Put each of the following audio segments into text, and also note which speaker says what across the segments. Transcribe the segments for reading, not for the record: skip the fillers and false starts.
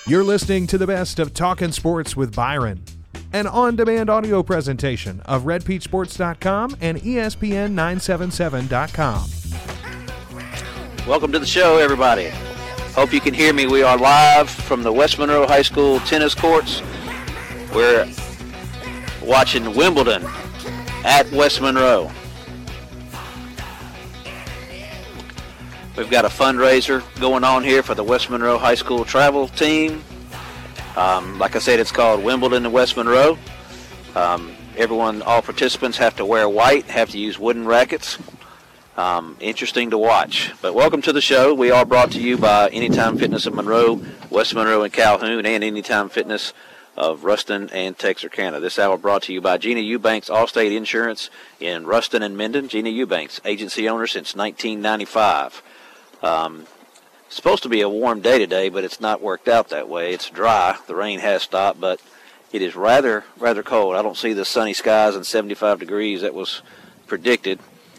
Speaker 1: You're listening to the best of Talkin' Sports with Byron, an on-demand audio presentation of RedPeachSports.com and ESPN977.com.
Speaker 2: Welcome to the show, everybody. Hope you can hear me. We are live from the West Monroe High School tennis courts. We're watching Wimbledon at West Monroe. We've got a fundraiser going on here for the West Monroe High School travel team. Like I said, it's called Wimbledon in West Monroe. All participants have to wear white, have to use wooden rackets. Interesting to watch. But welcome to the show. We are brought to you by Anytime Fitness of Monroe, West Monroe and Calhoun, and Anytime Fitness of Ruston and Texarkana. This hour brought to you by Gina Eubanks Allstate Insurance in Ruston and Minden. Gina Eubanks, agency owner since 1995. Supposed to be a warm day today, but it's not worked out that way. It's dry. The rain has stopped, but it is rather cold. I don't see the sunny skies and 75 degrees that was predicted.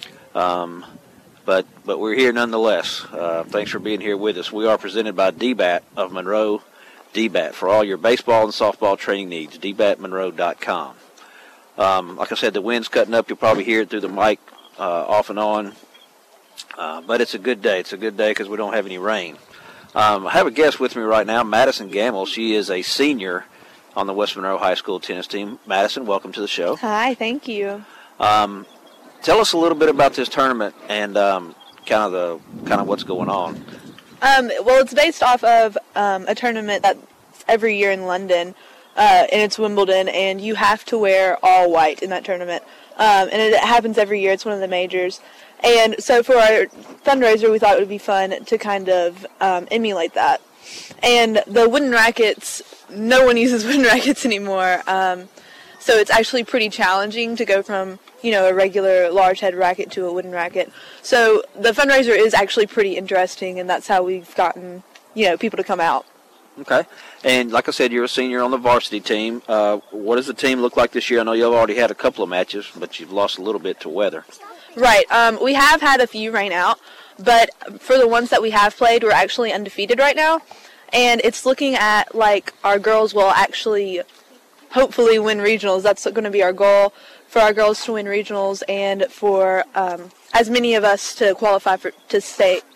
Speaker 2: But we're here nonetheless. Thanks for being here with us. We are presented by DBAT of Monroe. DBAT for all your baseball and softball training needs. DBATmonroe.com. Like I said, the wind's cutting up. You'll probably hear it through the mic off and on. But it's a good day. It's a good day because we don't have any rain. I have a guest with me right now, Madison Gamble. She is a senior on the West Monroe High School tennis team. Madison, welcome to the show.
Speaker 3: Hi, thank you.
Speaker 2: Tell us a little bit about this tournament and kind of what's going on.
Speaker 3: Well, it's based off of a tournament that's every year in London, and it's Wimbledon, and you have to wear all white in that tournament. And it happens every year. It's one of the majors. And so for our fundraiser, we thought it would be fun to kind of emulate that. And the wooden rackets, no one uses wooden rackets anymore. So it's actually pretty challenging to go from, a regular large head racket to a wooden racket. So the fundraiser is actually pretty interesting, and that's how we've gotten, people to come out.
Speaker 2: Okay. And like I said, you're a senior on the varsity team. What does the team look like this year? I know you've already had a couple of matches, but you've lost a little bit to weather.
Speaker 3: Right. We have had a few rain out, but for the ones that we have played, we're actually undefeated right now. And it's looking at like our girls will actually hopefully win regionals. That's going to be our goal, for our girls to win regionals and for as many of us to qualify for state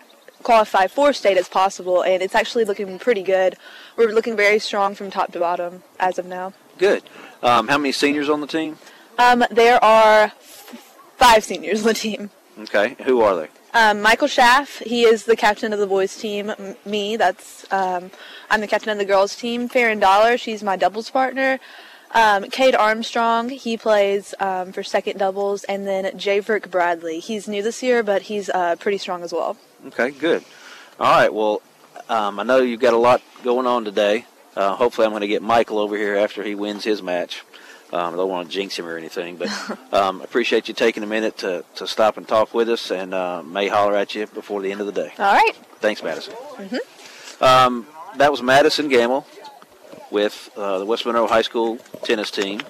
Speaker 3: as possible. And it's actually looking pretty good. We're looking very strong from top to bottom as of now.
Speaker 2: Good. How many seniors on the team?
Speaker 3: There are 5 seniors on the team.
Speaker 2: Okay. Who are they?
Speaker 3: Michael Schaff, he is the captain of the boys team. I'm the captain of the girls team. Farron Dollar, she's my doubles partner. Cade Armstrong, he plays for second doubles. And then Javerick Bradley. He's new this year, but he's pretty strong as well.
Speaker 2: Okay, good. All right, well, I know you've got a lot going on today. Hopefully I'm going to get Michael over here after he wins his match. I don't want to jinx him or anything, but appreciate you taking a minute to stop and talk with us, and may holler at you before the end of the day.
Speaker 3: All right.
Speaker 2: Thanks, Madison.
Speaker 3: Mm-hmm.
Speaker 2: That was Madison Gamble with the West Monroe High School tennis team.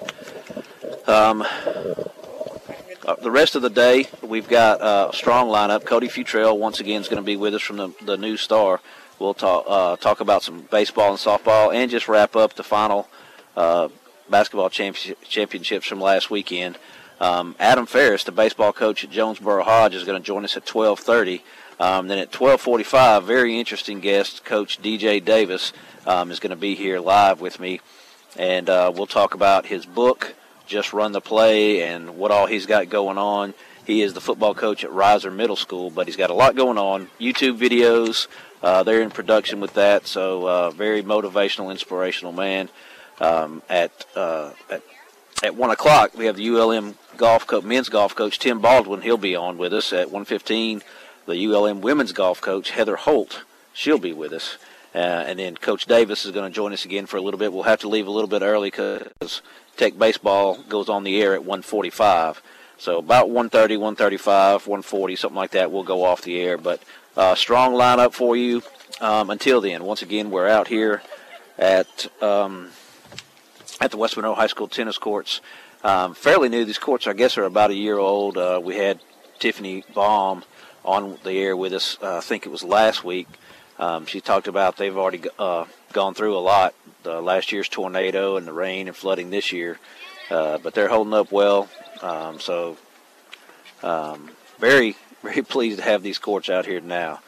Speaker 2: The rest of the day, we've got a strong lineup. Cody Futrell, once again, is going to be with us from the New Star. We'll talk about some baseball and softball and just wrap up the final basketball championships from last weekend. Adam Ferris, the baseball coach at Jonesboro Hodge, is going to join us at 12:30. Then at 12:45, very interesting guest, Coach DJ Davis, is going to be here live with me. And we'll talk about his book, Just Run the Play, and what all he's got going on. He is the football coach at Riser Middle School, but he's got a lot going on. YouTube videos, they're in production with that, so very motivational, inspirational man. At 1 o'clock, we have the ULM men's golf coach, Tim Baldwin. He'll be on with us. At 1:15, the ULM women's golf coach, Heather Holt. She'll be with us. And then Coach Davis is going to join us again for a little bit. We'll have to leave a little bit early because Tech Baseball goes on the air at 1:45. So about 1:30, 1:35, 1:40, something like that, we'll go off the air. But strong lineup for you until then. Once again, we're out here at the West Monroe High School tennis courts. Fairly new. These courts, I guess, are about a year old. We had Tiffany Baum on the air with us, I think it was last week. She talked about they've already gone through a lot. Last year's tornado and the rain and flooding this year, but they're holding up well. Very, very pleased to have these courts out here now.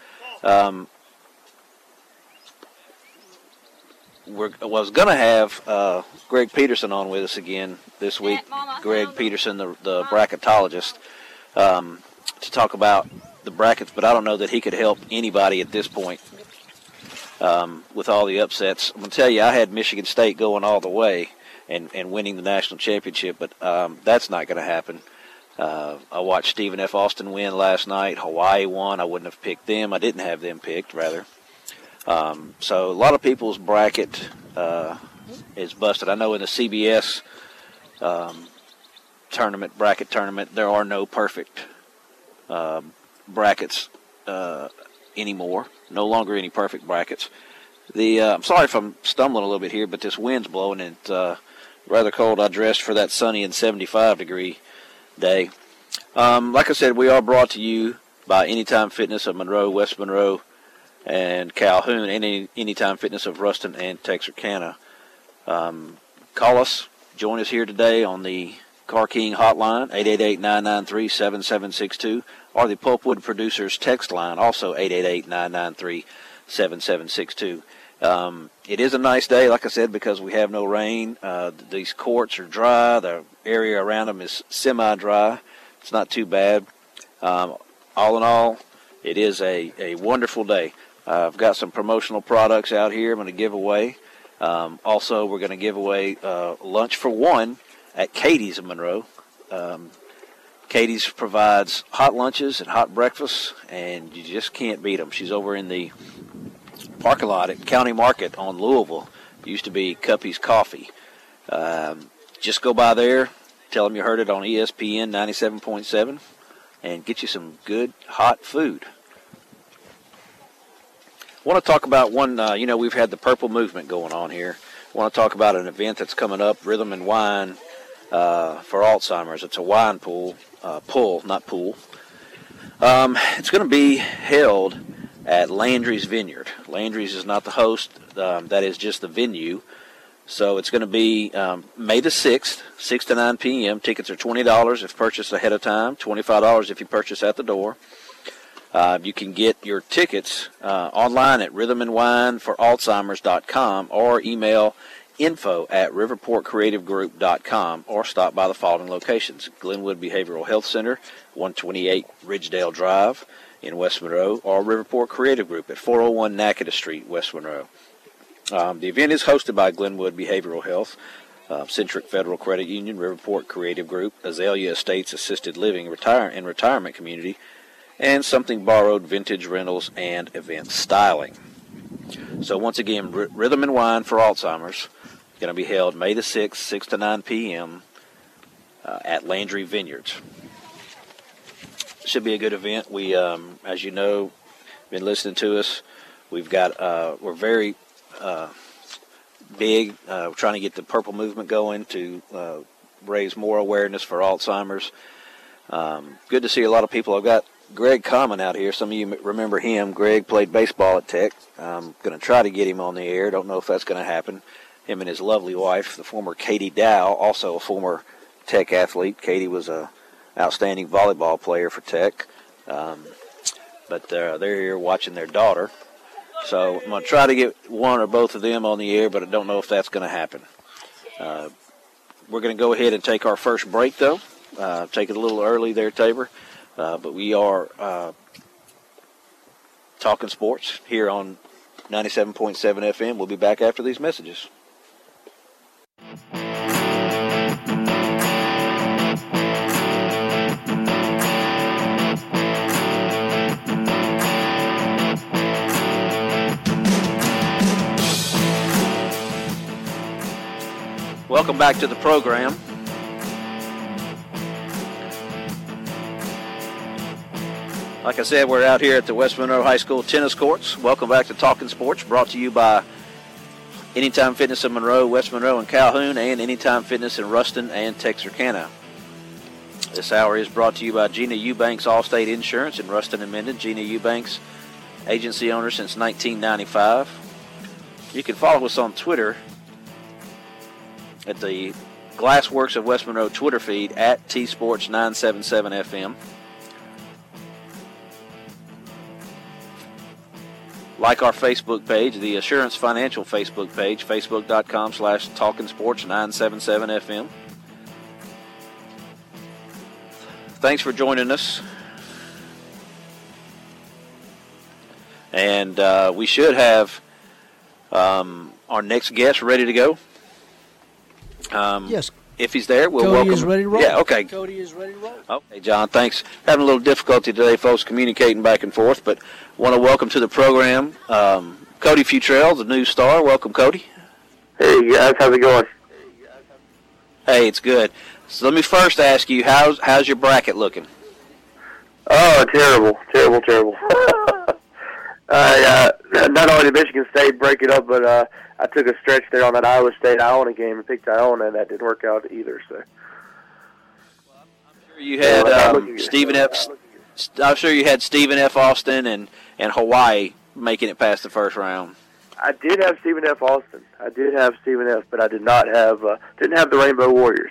Speaker 2: Was going to have Greg Peterson on with us again this week. Greg Peterson, the bracketologist, to talk about the brackets, but I don't know that he could help anybody at this point with all the upsets. I'm going to tell you, I had Michigan State going all the way and winning the national championship, but that's not going to happen. I watched Stephen F. Austin win last night. Hawaii won. I wouldn't have picked them. I didn't have them picked, rather. So a lot of people's bracket is busted. I know in the CBS bracket tournament, there are no perfect brackets anymore. No longer any perfect brackets. I'm sorry if I'm stumbling a little bit here, but this wind's blowing and it's rather cold. I dressed for that sunny and 75-degree day. Like I said, we are brought to you by Anytime Fitness of Monroe, West Monroe, and Calhoun, and Anytime Fitness of Ruston and Texarkana. Call us. Join us here today on the Car King hotline, 888-993-7762, or the Pulpwood Producers text line, also 888-993-7762. It is a nice day, like I said, because we have no rain. These courts are dry. The area around them is semi-dry. It's not too bad. All in all, it is a wonderful day. I've got some promotional products out here I'm going to give away. Also, we're going to give away lunch for one at Katie's in Monroe. Katie's provides hot lunches and hot breakfasts, and you just can't beat them. She's over in the parking lot at County Market on Louisville. It used to be Cuppy's Coffee. Just go by there, tell them you heard it on ESPN 97.7, and get you some good hot food. I want to talk about one, we've had the Purple Movement going on here. I want to talk about an event that's coming up, Rhythm and Wine for Alzheimer's. It's a wine pool. It's going to be held at Landry's Vineyard. Landry's is not the host. That is just the venue. So it's going to be May the 6th, 6 to 9 p.m. Tickets are $20 if purchased ahead of time, $25 if you purchase at the door. You can get your tickets online at rhythmandwineforalzheimers.com or email info@riverportcreativegroup.com or stop by the following locations: Glenwood Behavioral Health Center, 128 Ridgedale Drive in West Monroe, or Riverport Creative Group at 401 Nakata Street, West Monroe. The event is hosted by Glenwood Behavioral Health, Centric Federal Credit Union, Riverport Creative Group, Azalea Estates Assisted Living and Retirement Community, and Something Borrowed Vintage Rentals and Event Styling. So once again, Rhythm and Wine for Alzheimer's is going to be held May the 6th, 6 to 9 p.m. At Landry Vineyards. Should be a good event. We, as you know, been listening to us. We've got, we're very big. We're trying to get the Purple Movement going to raise more awareness for Alzheimer's. Good to see a lot of people. I've got Greg Common out here. Some of you remember him. Greg played baseball at Tech. I'm going to try to get him on the air. Don't know if that's going to happen. Him and his lovely wife, the former Katie Dow, also a former Tech athlete. Katie was a outstanding volleyball player for Tech. But they're here watching their daughter. So I'm going to try to get one or both of them on the air, but I don't know if that's going to happen. We're going to go ahead and take our first break, though. Take it a little early there, Tabor. But we are talking sports here on 97.7 FM. We'll be back after these messages. Welcome back to the program. Like I said, we're out here at the West Monroe High School tennis courts. Welcome back to Talking Sports, brought to you by Anytime Fitness in Monroe, West Monroe, and Calhoun, and Anytime Fitness in Ruston and Texarkana. This hour is brought to you by Gina Eubanks Allstate Insurance in Ruston and Minden. Gina Eubanks agency owner since 1995. You can follow us on Twitter at the Glassworks of West Monroe Twitter feed at tsports977fm. Like our Facebook page, the Assurance Financial Facebook page, facebook.com/talkingsports977fm. Thanks for joining us. And we should have our next guest ready to go.
Speaker 4: Yes.
Speaker 2: If he's there, we'll
Speaker 4: Cody
Speaker 2: welcome.
Speaker 4: is ready to roll.
Speaker 2: Yeah, okay.
Speaker 4: Cody is ready to roll.
Speaker 2: Okay, John, thanks. Having a little difficulty today, folks, communicating back and forth, but want to welcome to the program Cody Futrell, the new star. Welcome, Cody.
Speaker 5: Hey, guys. How's it going?
Speaker 2: Hey, it's good. So let me first ask you, how's your bracket looking?
Speaker 5: Oh, terrible. Not only did Michigan State break it up, but I took a stretch there on that Iowa State-Iona game and picked Iona, and that didn't work out either. So.
Speaker 2: I'm sure you had Stephen F. I'm sure you had Stephen F. Austin and Hawaii making it past the first round.
Speaker 5: I did have Stephen F. Austin. But I did not have didn't have the Rainbow Warriors.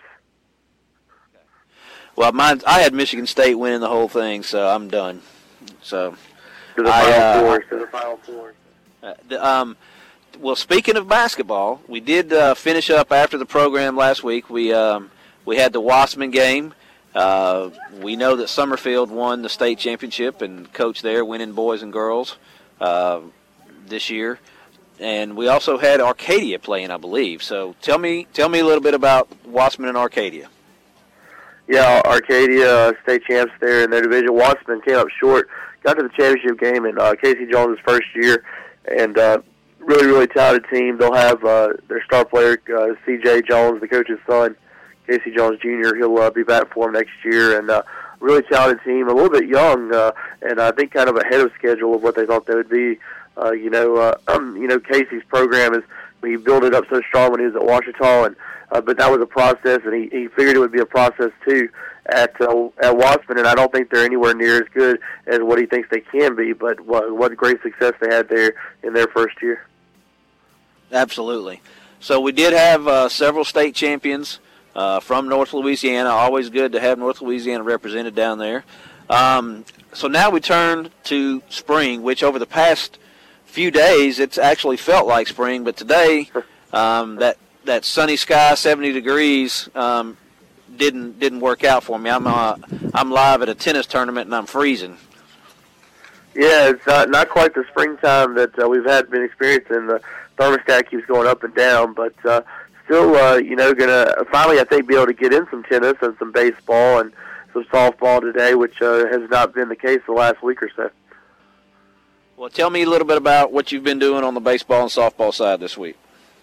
Speaker 2: Well, I had Michigan State winning the whole thing, so I'm done. So.
Speaker 5: To the Final Four.
Speaker 2: Well, speaking of basketball, we did finish up after the program last week. We had the Wassman game. We know that Summerfield won the state championship and coached there, winning boys and girls this year. And we also had Arcadia playing, I believe. So tell me a little bit about Wassman and Arcadia.
Speaker 5: Yeah, Arcadia state champs there in their division. Wassman came up short. Got to the championship game in Casey Jones' first year, and really, really talented team. They'll have their star player, C.J. Jones, the coach's son, Casey Jones Jr. He'll be back for them next year, and really talented team, a little bit young, and I think kind of ahead of schedule of what they thought they would be. Casey's program is he built it up so strong when he was at Ouachita, and but that was a process, and he figured it would be a process too at Wassman, and I don't think they're anywhere near as good as what he thinks they can be, but what great success they had there in their first year.
Speaker 2: Absolutely. So we did have several state champions from North Louisiana. Always good to have North Louisiana represented down there. So now we turn to spring, which over the past few days it's actually felt like spring, but today that sunny sky, 70 degrees, didn't work out for me. I'm live at a tennis tournament and I'm freezing.
Speaker 5: Yeah, it's not quite the springtime that we've been experiencing. The thermostat keeps going up and down, but still, gonna finally I think be able to get in some tennis and some baseball and some softball today, which has not been the case the last week or so.
Speaker 2: Well, tell me a little bit about what you've been doing on the baseball and softball side this week.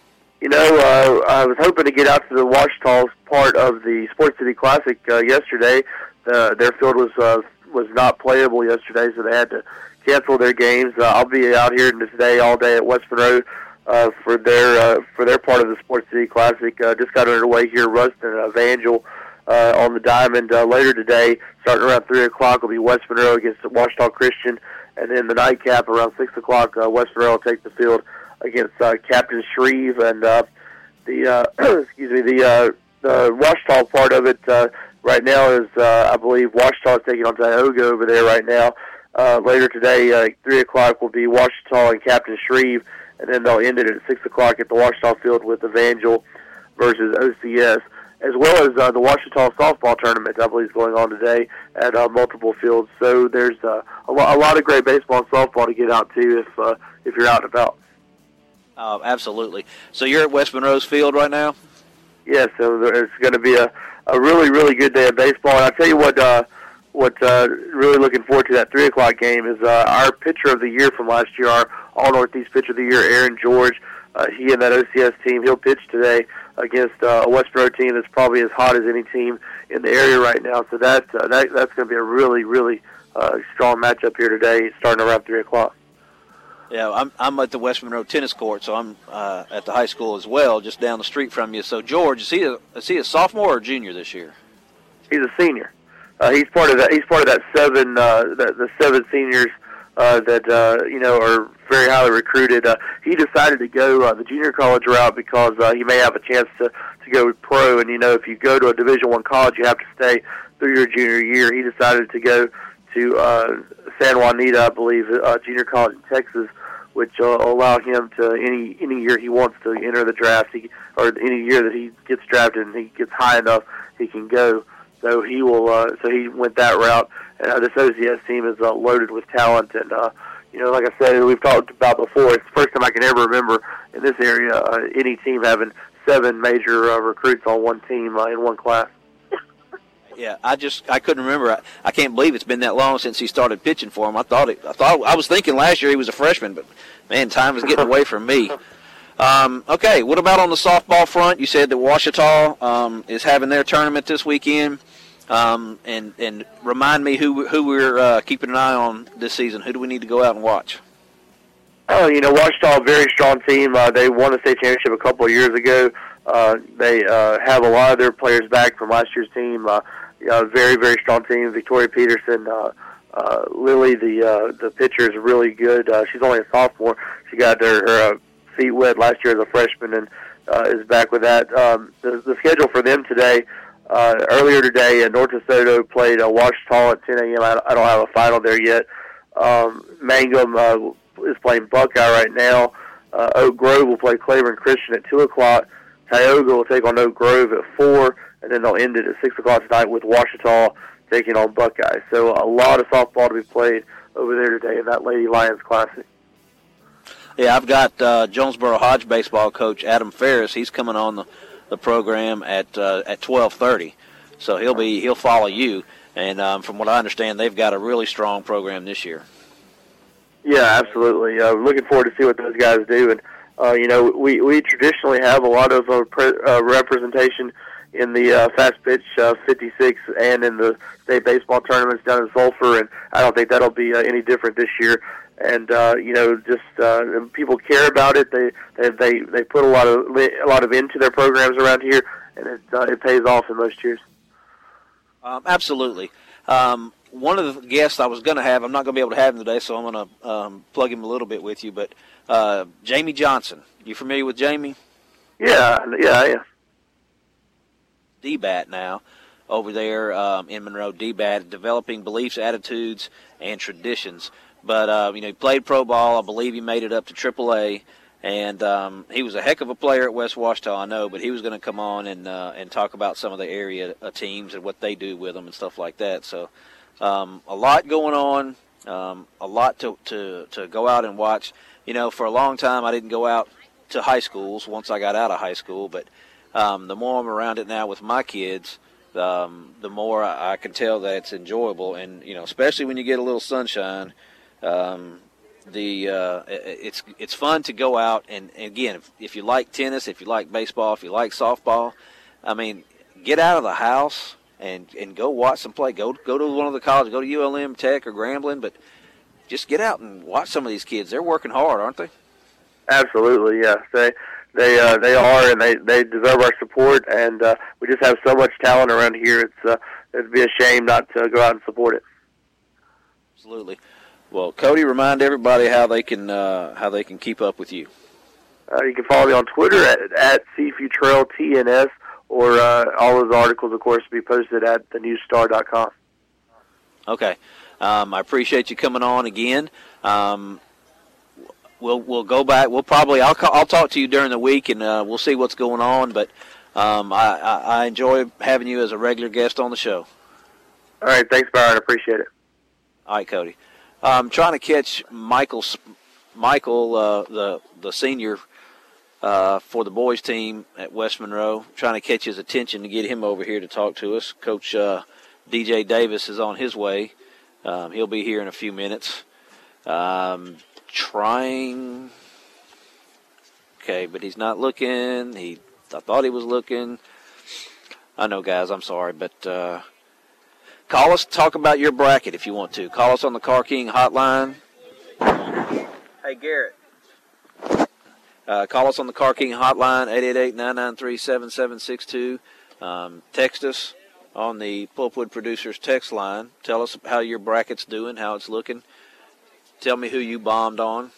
Speaker 5: I was hoping to get out to the Ouachita's part of the Sports City Classic yesterday. Their field was not playable yesterday, so they had to cancel their games. I'll be out here today all day at West Monroe for their part of the Sports City Classic. Just got underway here, Ruston and Evangel on the diamond later today. Starting around 3 o'clock will be West Monroe against Ouachita Christian, and then the nightcap around 6 o'clock, West Monroe will take the field against Captain Shreve, and the Ouachita part of it right now is I believe Ouachita is taking on Tioga over there right now. Later today, 3 o'clock will be Ouachita and Captain Shreve, and then they'll end it at 6 o'clock at the Ouachita field with Evangel versus OCS, as well as the Ouachita softball tournament, I believe, is going on today at multiple fields. So there's a lot of great baseball and softball to get out to if you're out and about.
Speaker 2: Absolutely. So you're at West Monroe's field right now?
Speaker 5: Yes, so it's going to be a really, really good day of baseball. And I'll tell you what really looking forward to that 3 o'clock game is our pitcher of the year from last year, our All-Northeast pitcher of the year, Aaron George. He and that OCS team, he'll pitch today against a West Monroe team that's probably as hot as any team in the area right now. So that's going to be a really, really strong matchup here today, starting around 3 o'clock.
Speaker 2: Yeah, I'm at the West Monroe tennis court, so I'm at the high school as well, just down the street from you. So George, is he a sophomore or junior this year?
Speaker 5: He's a senior. He's part of that. He's part of that the seven seniors that are very highly recruited. He decided to go the junior college route because he may have a chance to go pro. And if you go to a Division I college, you have to stay through your junior year. He decided to go to San Juanita, I believe, junior college in Texas, which will allow him to any year he wants to enter the draft, or any year that he gets drafted and he gets high enough, he can go. So he will. So he went that route. And this OCS team is loaded with talent, and like I said, we've talked about before. It's the first time I can ever remember in this area any team having 7 major recruits on one team in one class.
Speaker 2: Yeah, I couldn't remember. I can't believe it's been that long since he started pitching for him. I was thinking last year he was a freshman, but man, time is getting away from me. Okay, what about on the softball front? You said that Ouachita is having their tournament this weekend. And remind me who we're keeping an eye on this season. Who do we need to go out and watch?
Speaker 5: Oh, Ouachita, a very strong team. They won the state championship a couple of years ago. They have a lot of their players back from last year's team. Very, very strong team. Victoria Peterson, Lily, the pitcher, is really good. She's only a sophomore. She got her feet wet last year as a freshman and is back with that. The schedule for them today. Earlier today, North DeSoto played Ouachita at 10 a.m. I don't have a final there yet. Mangum is playing Buckeye right now. Oak Grove will play Claiborne Christian at 2 o'clock. Tioga will take on Oak Grove at 4, and then they'll end it at 6 o'clock tonight with Ouachita taking on Buckeye. So a lot of softball to be played over there today in that Lady Lions Classic.
Speaker 2: Yeah, I've got Jonesboro Hodge baseball coach Adam Ferris. He's coming on the program at 12:30, so he'll follow you. And from what I understand, they've got a really strong program this year. Yeah,
Speaker 5: absolutely. Looking forward to see what those guys do. And we traditionally have a lot of representation in the fast pitch 56 and in the state baseball tournaments down in Sulphur, and I don't think that'll be any different this year. And people care about it. They put a lot of into their programs around here, and it pays off in most years.
Speaker 2: Absolutely. One of the guests I was going to have, I'm not going to be able to have him today, so I'm going to plug him a little bit with you. But Jamie Johnson, you familiar with Jamie?
Speaker 5: Yeah, I am.
Speaker 2: DBAT now over there in Monroe. DBAT, developing beliefs, attitudes, and traditions. But, he played pro ball. I believe he made it up to AAA. And he was a heck of a player at West Ouachita, I know. But he was going to come on and talk about some of the area teams and what they do with them and stuff like that. So a lot going on, a lot to go out and watch. For a long time I didn't go out to high schools once I got out of high school. But the more I'm around it now with my kids, the more I can tell that it's enjoyable. And, especially when you get a little sunshine, it's fun to go out and again, if you like tennis, if you like baseball, if you like softball, get out of the house and go watch some play. Go to one of the colleges, go to ULM, Tech, or Grambling, but just get out and watch some of these kids. They're working hard, aren't they?
Speaker 5: Absolutely, yes. They are, and they deserve our support. And we just have so much talent around here. It'd be a shame not to go out and support it.
Speaker 2: Absolutely. Well, Cody, remind everybody how they can keep up with you.
Speaker 5: You can follow me on Twitter at CFutrailTNS, or all those articles, of course, will be posted at thenewstar.com.
Speaker 2: Okay. I appreciate you coming on again. We'll go back. I'll talk to you during the week, and we'll see what's going on. But I enjoy having you as a regular guest on the show.
Speaker 5: All right. Thanks, Byron. Appreciate it.
Speaker 2: All right, Cody. I'm trying to catch Michael, the senior for the boys team at West Monroe. Trying to catch his attention to get him over here to talk to us. Coach DJ Davis is on his way. He'll be here in a few minutes. Trying. Okay, but he's not looking. I thought he was looking. I know, guys. I'm sorry, but. Call us, talk about your bracket if you want to. Call us on the Car King hotline. Hey, Garrett. Call us on the Car King hotline, 888-993-7762. Text us on the Pulpwood Producers text line. Tell us how your bracket's doing, how it's looking. tell me who you bombed on.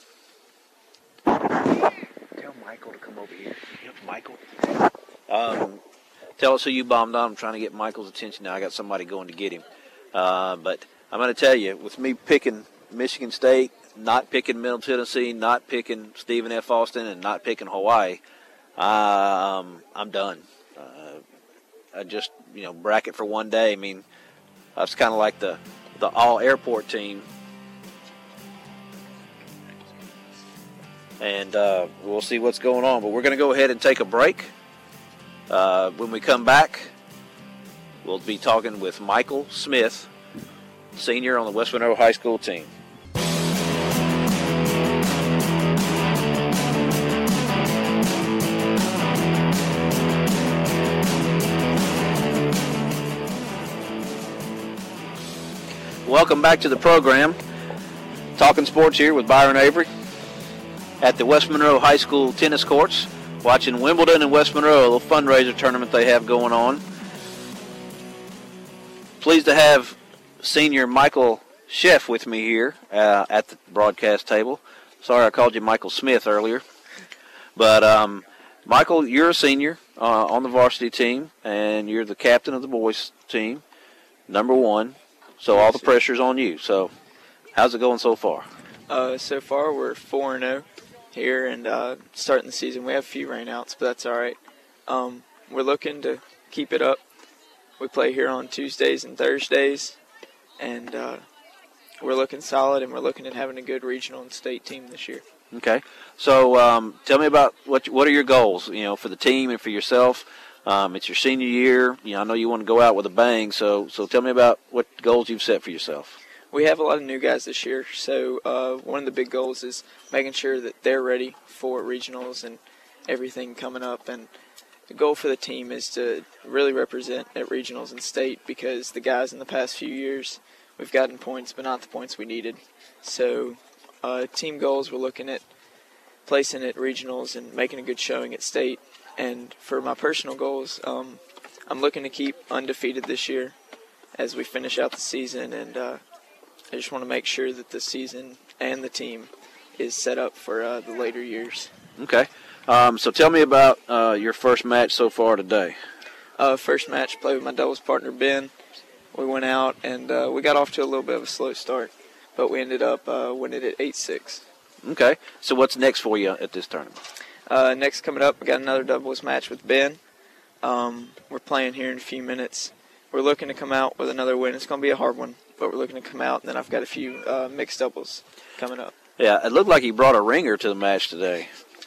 Speaker 6: Tell Michael to come over here. Yep, Michael.
Speaker 2: Tell us who you bombed on. I'm trying to get Michael's attention now. I got somebody going to get him. But I'm going to tell you, with me picking Michigan State, not picking Middle Tennessee, not picking Stephen F. Austin, and not picking Hawaii, I'm done. I just, bracket for one day. I mean, that's kind of like the all-airport team. And we'll see what's going on. But we're going to go ahead and take a break. When we come back, we'll be talking with Michael Smith, senior on the West Monroe High School team. Welcome back to the program. Talking sports here with Byron Avery at the West Monroe High School tennis courts, watching Wimbledon and West Monroe, a little fundraiser tournament they have going on. Pleased to have senior Michael Sheff with me here at the broadcast table. Sorry I called you Michael Smith earlier. But, Michael, you're a senior on the varsity team, and you're the captain of the boys team, number 1. So all the pressure's on you. So how's it going so far?
Speaker 7: So far we're 4-0 here, and starting the season we have a few rainouts, but that's all right. We're looking to keep it up. We play here on Tuesdays and Thursdays, and we're looking solid, and we're looking at having a good regional and state team this year.
Speaker 2: Okay. So tell me about what are your goals, for the team and for yourself. It's your senior year. I know you want to go out with a bang, so tell me about what goals you've set for yourself.
Speaker 7: We have a lot of new guys this year, so one of the big goals is making sure that they're ready for regionals and everything coming up. And the goal for the team is to really represent at regionals and state, because the guys in the past few years, we've gotten points, but not the points we needed. So team goals, we're looking at placing at regionals and making a good showing at state. And for my personal goals, I'm looking to keep undefeated this year as we finish out the season, and I just want to make sure that the season and the team is set up for the later years.
Speaker 2: Okay. So tell me about your first match so far today.
Speaker 7: First match, played with my doubles partner, Ben. We went out, and we got off to a little bit of a slow start, but we ended up winning it 8-6.
Speaker 2: Okay. So what's next for you at this tournament?
Speaker 7: Next coming up, we got another doubles match with Ben. We're playing here in a few minutes. We're looking to come out with another win. It's going to be a hard one, but we're looking to come out, and then I've got a few mixed doubles coming up.
Speaker 2: Yeah, it looked like you brought a ringer to the match today.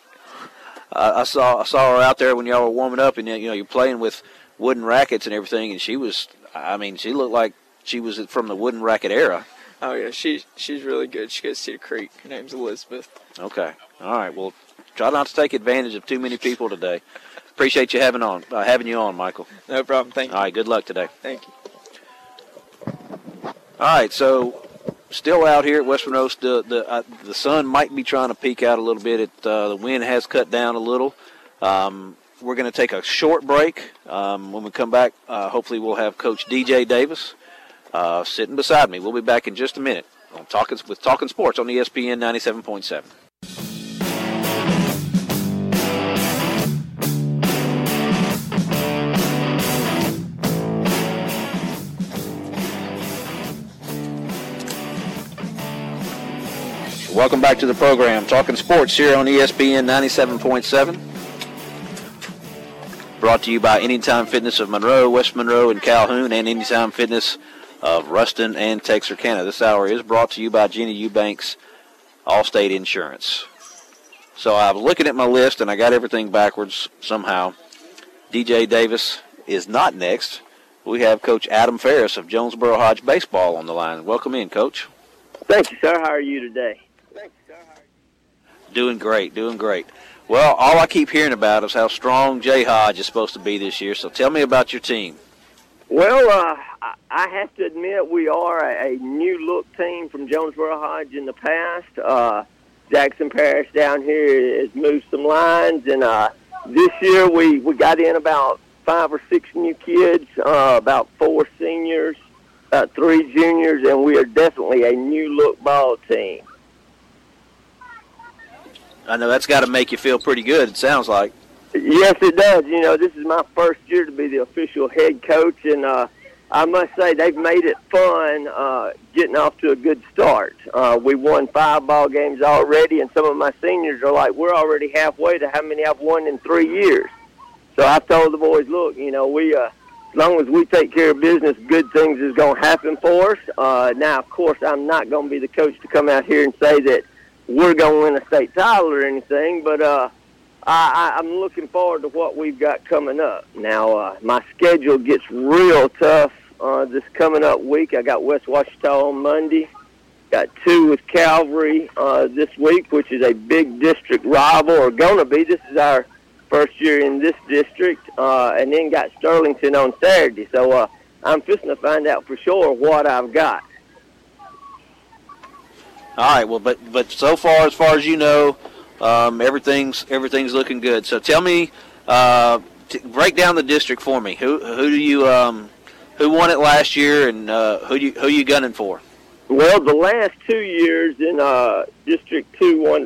Speaker 2: I saw her out there when y'all were warming up, and you're playing with wooden rackets and everything, and she looked like she was from the wooden racket era.
Speaker 7: Oh yeah, she's really good. She goes to Cedar Creek. Her name's Elizabeth.
Speaker 2: Okay, all right. Well, try not to take advantage of too many people today. Appreciate you having you on, Michael.
Speaker 7: No problem. Thank you.
Speaker 2: All right, good luck today.
Speaker 7: Thank you.
Speaker 2: All right, so still out here at West Monroe. The sun might be trying to peek out a little bit. The wind has cut down a little. We're going to take a short break. When we come back, hopefully we'll have Coach DJ Davis sitting beside me. We'll be back in just a minute on Talking Sports on ESPN 97.7. Welcome back to the program, Talking Sports here on ESPN 97.7. Brought to you by Anytime Fitness of Monroe, West Monroe, and Calhoun, and Anytime Fitness of Ruston and Texarkana. This hour is brought to you by Jenny Eubanks Allstate Insurance. So I was looking at my list, and I got everything backwards somehow. DJ Davis is not next. We have Coach Adam Ferris of Jonesboro Hodge Baseball on the line. Welcome in, Coach.
Speaker 8: Thank you, sir. How are you today?
Speaker 2: Doing great, doing great. Well, all I keep hearing about is how strong Jay Hodge is supposed to be this year, so tell me about your team.
Speaker 8: Well, I have to admit we are a new-look team from Jonesboro Hodge in the past. Jackson Parish down here has moved some lines, and this year we got in about 5 or 6 new kids, about 4 seniors, 3 juniors, and we are definitely a new-look ball team.
Speaker 2: I know that's got to make you feel pretty good, it sounds like.
Speaker 8: Yes, it does. You know, this is my first year to be the official head coach, and I must say they've made it fun getting off to a good start. We won 5 ball games already, and some of my seniors are like, we're already halfway to how many I've won in 3 years. So I told the boys, look, you know, we as long as we take care of business, good things is going to happen for us. Now, of course, I'm not going to be the coach to come out here and say that we're going to win a state title or anything, but I'm looking forward to what we've got coming up. Now, my schedule gets real tough this coming up week. I got West Washita on Monday. Got 2 with Calvary this week, which is a big district rival, or going to be. This is our first year in this district, and then got Sterlington on Saturday. So I'm fixing to find out for sure what I've got.
Speaker 2: All right, well, but so far as you know, everything's looking good. So tell me, break down the district for me. Who do you who won it last year, and who you gunning for?
Speaker 8: Well, the last 2 years in District 2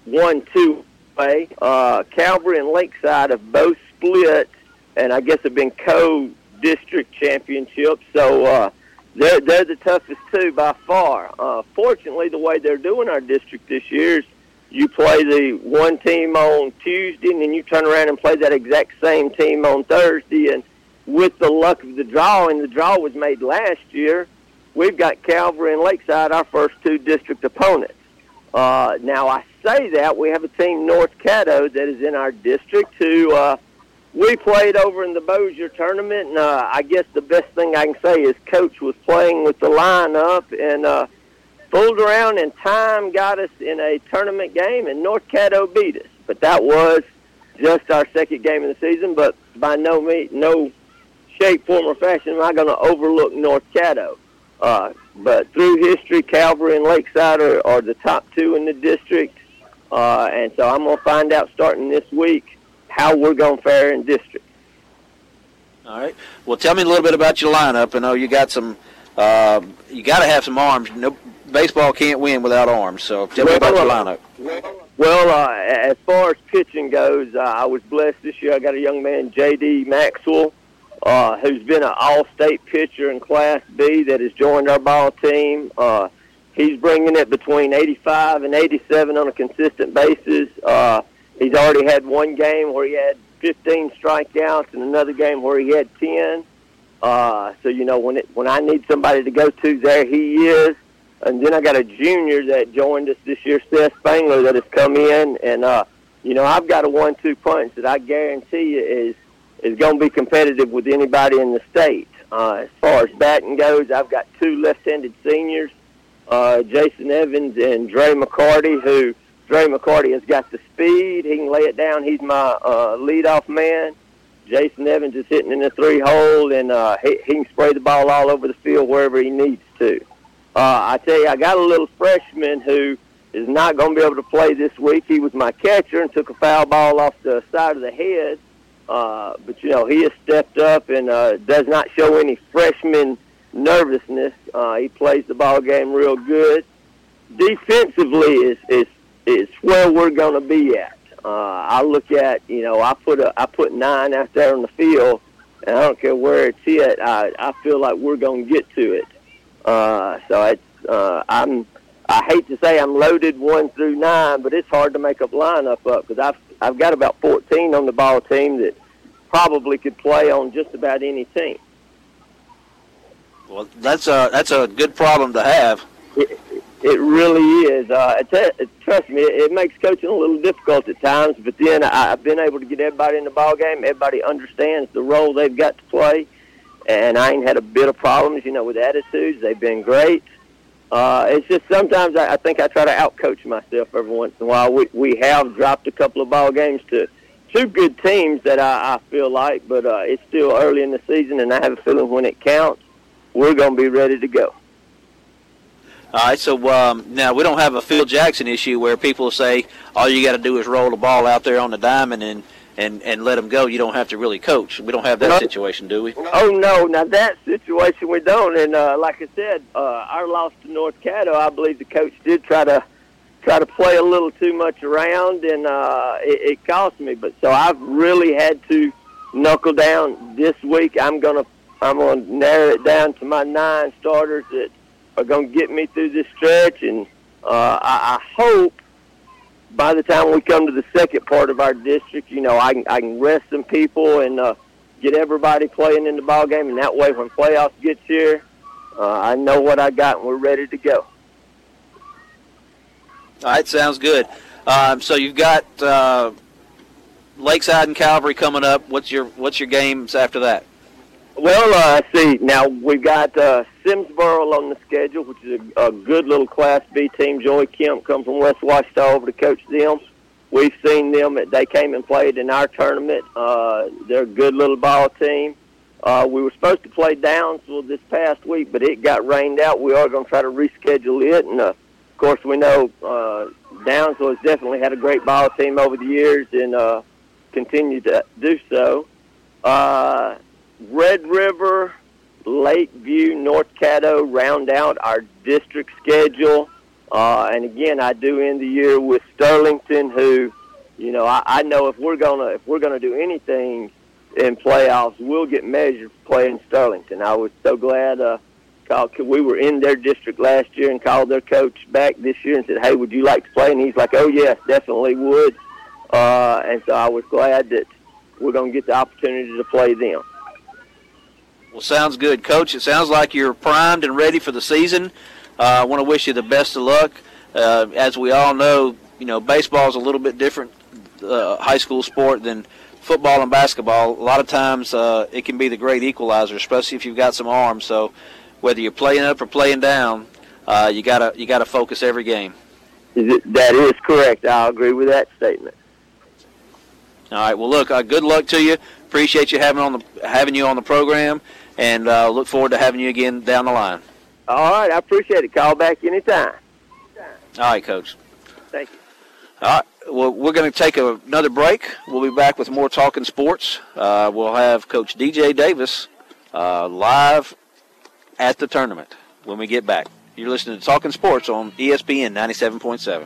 Speaker 8: 1-2 way, Calvary and Lakeside have both split, and I guess have been co-district championships. So they're the toughest 2 by far. Fortunately, the way they're doing our district this year is you play the one team on Tuesday, and then you turn around and play that exact same team on Thursday. And with the luck of the draw, and the draw was made last year, we've got Calvary and Lakeside, our first 2 district opponents. Now, I say that. We have a team, North Caddo, that is in our district who we played over in the Bossier tournament. And I guess the best thing I can say is Coach was playing with the lineup and fooled around, and time got us in a tournament game, and North Caddo beat us. But that was just our second game of the season, but by no shape, form, or fashion am I going to overlook North Caddo. But through history, Calvary and Lakeside are the top 2 in the district, and so I'm going to find out starting this week how we're going to fare in district.
Speaker 2: All right. Well, tell me a little bit about your lineup. I know you got some. You got to have some arms. No, baseball can't win without arms. So tell me about your lineup.
Speaker 8: Well, as far as pitching goes, I was blessed this year. I got a young man, J.D. Maxwell, who's been an all-state pitcher in Class B that has joined our ball team. He's bringing it between 85 and 87 on a consistent basis. He's already had one game where he had 15 strikeouts and another game where he had 10. So, you know, when I need somebody to go to, there he is. And then I got a junior that joined us this year, Seth Spangler, that has come in. And, you know, I've got a 1-2 punch that I guarantee you is going to be competitive with anybody in the state. As far as batting goes, I've got 2 left-handed seniors, Jason Evans and Dre McCarty, who Dre McCarty has got the speed. He can lay it down. He's my leadoff man. Jason Evans is hitting in the 3-hole, and he can spray the ball all over the field wherever he needs to. I tell you, I got a little freshman who is not going to be able to play this week. He was my catcher and took a foul ball off the side of the head. But, you know, he has stepped up and does not show any freshman nervousness. He plays the ball game real good. Defensively is where we're going to be at. I look at, you know, I put 9 out there on the field, and I don't care where it's at. I feel like we're going to get to it. So it's I hate to say I'm loaded 1 through 9, but it's hard to make a lineup up because I've got about 14 on the ball team that probably could play on just about any team.
Speaker 2: Well, that's a good problem to have.
Speaker 8: It really is. Trust me, it makes coaching a little difficult at times, but then I've been able to get everybody in the ball game. Everybody understands the role they've got to play, and I ain't had a bit of problems, you know, with attitudes. They've been great. It's just sometimes I think I try to outcoach myself every once in a while. We have dropped a couple of ball games to 2 good teams that I feel like, but it's still early in the season, and I have a feeling when it counts, we're going to be ready to go.
Speaker 2: All right, so now we don't have a Phil Jackson issue where people say all you got to do is roll the ball out there on the diamond and let them go. You don't have to really coach. We don't have that situation, do we?
Speaker 8: Oh, no. Now, that situation we don't. And like I said, our loss to North Caddo, I believe the coach did try to try to play a little too much around, and it cost me. But so I've really had to knuckle down this week. I'm gonna narrow it down to my 9 starters that are gonna get me through this stretch, and I hope by the time we come to the second part of our district, I can rest some people and get everybody playing in the ball game, and that way when playoffs gets here, I know what I got and we're ready to go.
Speaker 2: All right, sounds good. So you've got Lakeside and Calvary coming up. What's your games after that?
Speaker 8: Well, see, now we've got Simsboro on the schedule, which is a good little Class B team. Joey Kemp come from West Washita over to coach them. We've seen them. They came and played in our tournament. They're a good little ball team. We were supposed to play Downsville this past week, but it got rained out. We are going to try to reschedule it, and of course we know Downsville has definitely had a great ball team over the years and continue to do so. Red River, Lakeview, North Caddo round out our district schedule. And again, I do end the year with Sterlington, who, I know if we're gonna do anything in playoffs, we'll get measured for playing Sterlington. I was so glad we were in their district last year and called their coach back this year and said, "Hey, would you like to play?" And he's like, "Oh yes, definitely would." And so I was glad that we're gonna get the opportunity to play them.
Speaker 2: Well, sounds good, Coach. It sounds like you're primed and ready for the season. I want to wish you the best of luck. As we all know, baseball is a little bit different high school sport than football and basketball. A lot of times it can be the great equalizer, especially if you've got some arms. So whether you're playing up or playing down, you gotta focus every game.
Speaker 8: That is correct. I'll agree with that statement.
Speaker 2: All right. Well, look, good luck to you. Appreciate you having you on the program, and look forward to having you again down the line.
Speaker 8: All right, I appreciate it. Call back anytime.
Speaker 2: All right, Coach.
Speaker 8: Thank you.
Speaker 2: All right. Well, we're going to take another break. We'll be back with more Talking Sports. We'll have Coach DJ Davis live at the tournament when we get back. You're listening to Talking Sports on ESPN 97.7.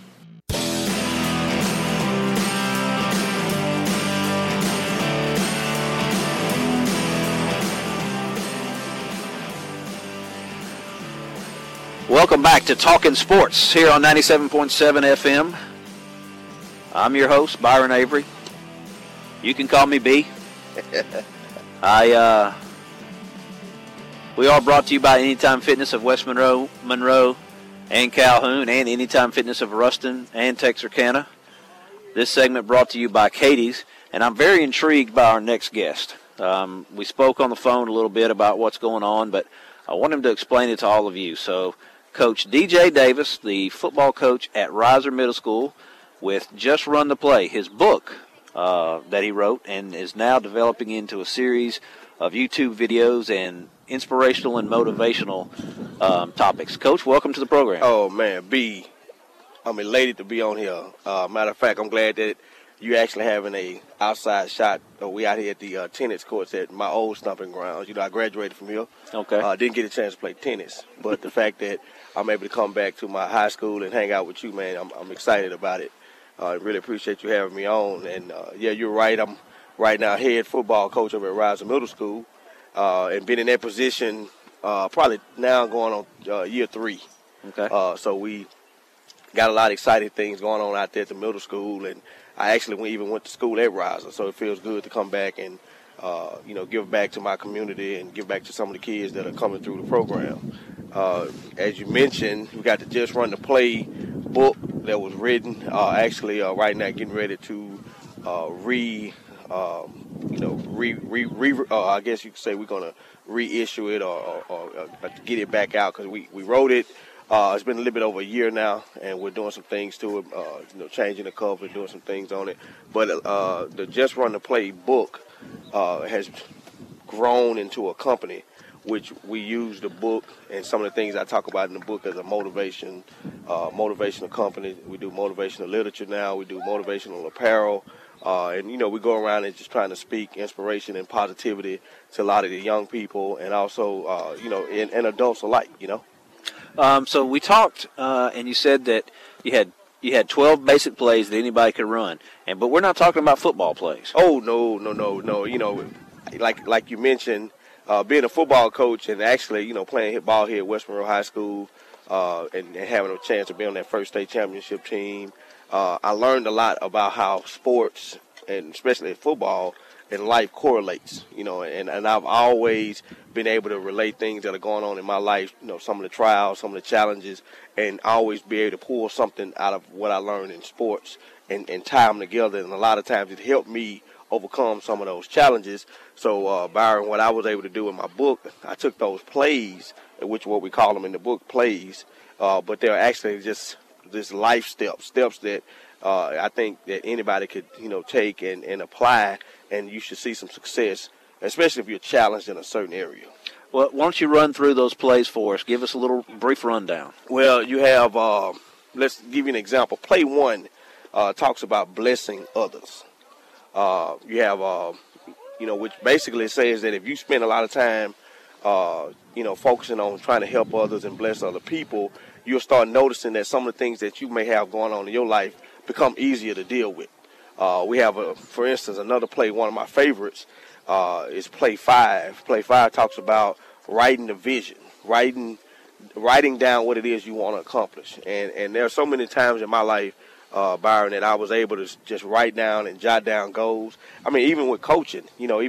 Speaker 2: Welcome back to Talking Sports here on 97.7 FM. I'm your host, Byron Avery. You can call me B. We are brought to you by Anytime Fitness of West Monroe, and Calhoun, and Anytime Fitness of Ruston and Texarkana. This segment brought to you by Katie's, and I'm very intrigued by our next guest. We spoke on the phone a little bit about what's going on, but I want him to explain it to all of you. So, Coach DJ Davis, the football coach at Reiser Middle School, with Just Run the Play, his book that he wrote and is now developing into a series of YouTube videos and inspirational and motivational topics. Coach, welcome to the program.
Speaker 9: Oh, man, B, I'm elated to be on here. Matter of fact, I'm glad that you actually having a outside shot. We out here at the tennis courts at my old stomping grounds. I graduated from here.
Speaker 2: Okay.
Speaker 9: Didn't get a chance to play tennis, but the fact that I'm able to come back to my high school and hang out with you, man, I'm excited about it. I really appreciate you having me on. And, yeah, you're right. I'm right now head football coach over at Reiser Middle School and been in that position probably now going on year 3.
Speaker 2: Okay.
Speaker 9: So we got a lot of exciting things going on out there at the middle school, and I actually even went to school at Reiser, so it feels good to come back and, give back to my community and give back to some of the kids that are coming through the program. As you mentioned, we got the Just Run the Play book that was written. Right now getting ready to I guess you could say we're going to reissue it or get it back out because we wrote it. It's been a little bit over a year now, and we're doing some things to it, changing the cover, doing some things on it. But the Just Run the Play book has grown into a company, which we use the book and some of the things I talk about in the book as a motivational company. We do motivational literature now. We do motivational apparel. And we go around and just trying to speak inspiration and positivity to a lot of the young people and also, and adults alike,
Speaker 2: So we talked, and you said that you had 12 basic plays that anybody could run, but we're not talking about football plays.
Speaker 9: Oh no. You know, like you mentioned, being a football coach and actually playing ball here at West Monroe High School, and having a chance to be on that first state championship team, I learned a lot about how sports and especially football and life correlates. And I've always been able to relate things that are going on in my life, some of the trials, some of the challenges, and always be able to pull something out of what I learned in sports and tie them together. And a lot of times it helped me overcome some of those challenges. So, Byron, what I was able to do in my book, I took those plays, which what we call them in the book, plays, but they're actually just this life steps that I think that anybody could, take and apply, and you should see some success, especially if you're challenged in a certain area.
Speaker 2: Well, why don't you run through those plays for us? Give us a little brief rundown.
Speaker 9: Well, you have, let's give you an example. Play 1 talks about blessing others. You have, which basically says that if you spend a lot of time, focusing on trying to help others and bless other people, you'll start noticing that some of the things that you may have going on in your life become easier to deal with. We have, for instance, another play, one of my favorites, is play 5. Play 5 talks about writing the vision, writing down what it is you want to accomplish. And there are so many times in my life, Byron, that I was able to just write down and jot down goals. I mean, even with coaching,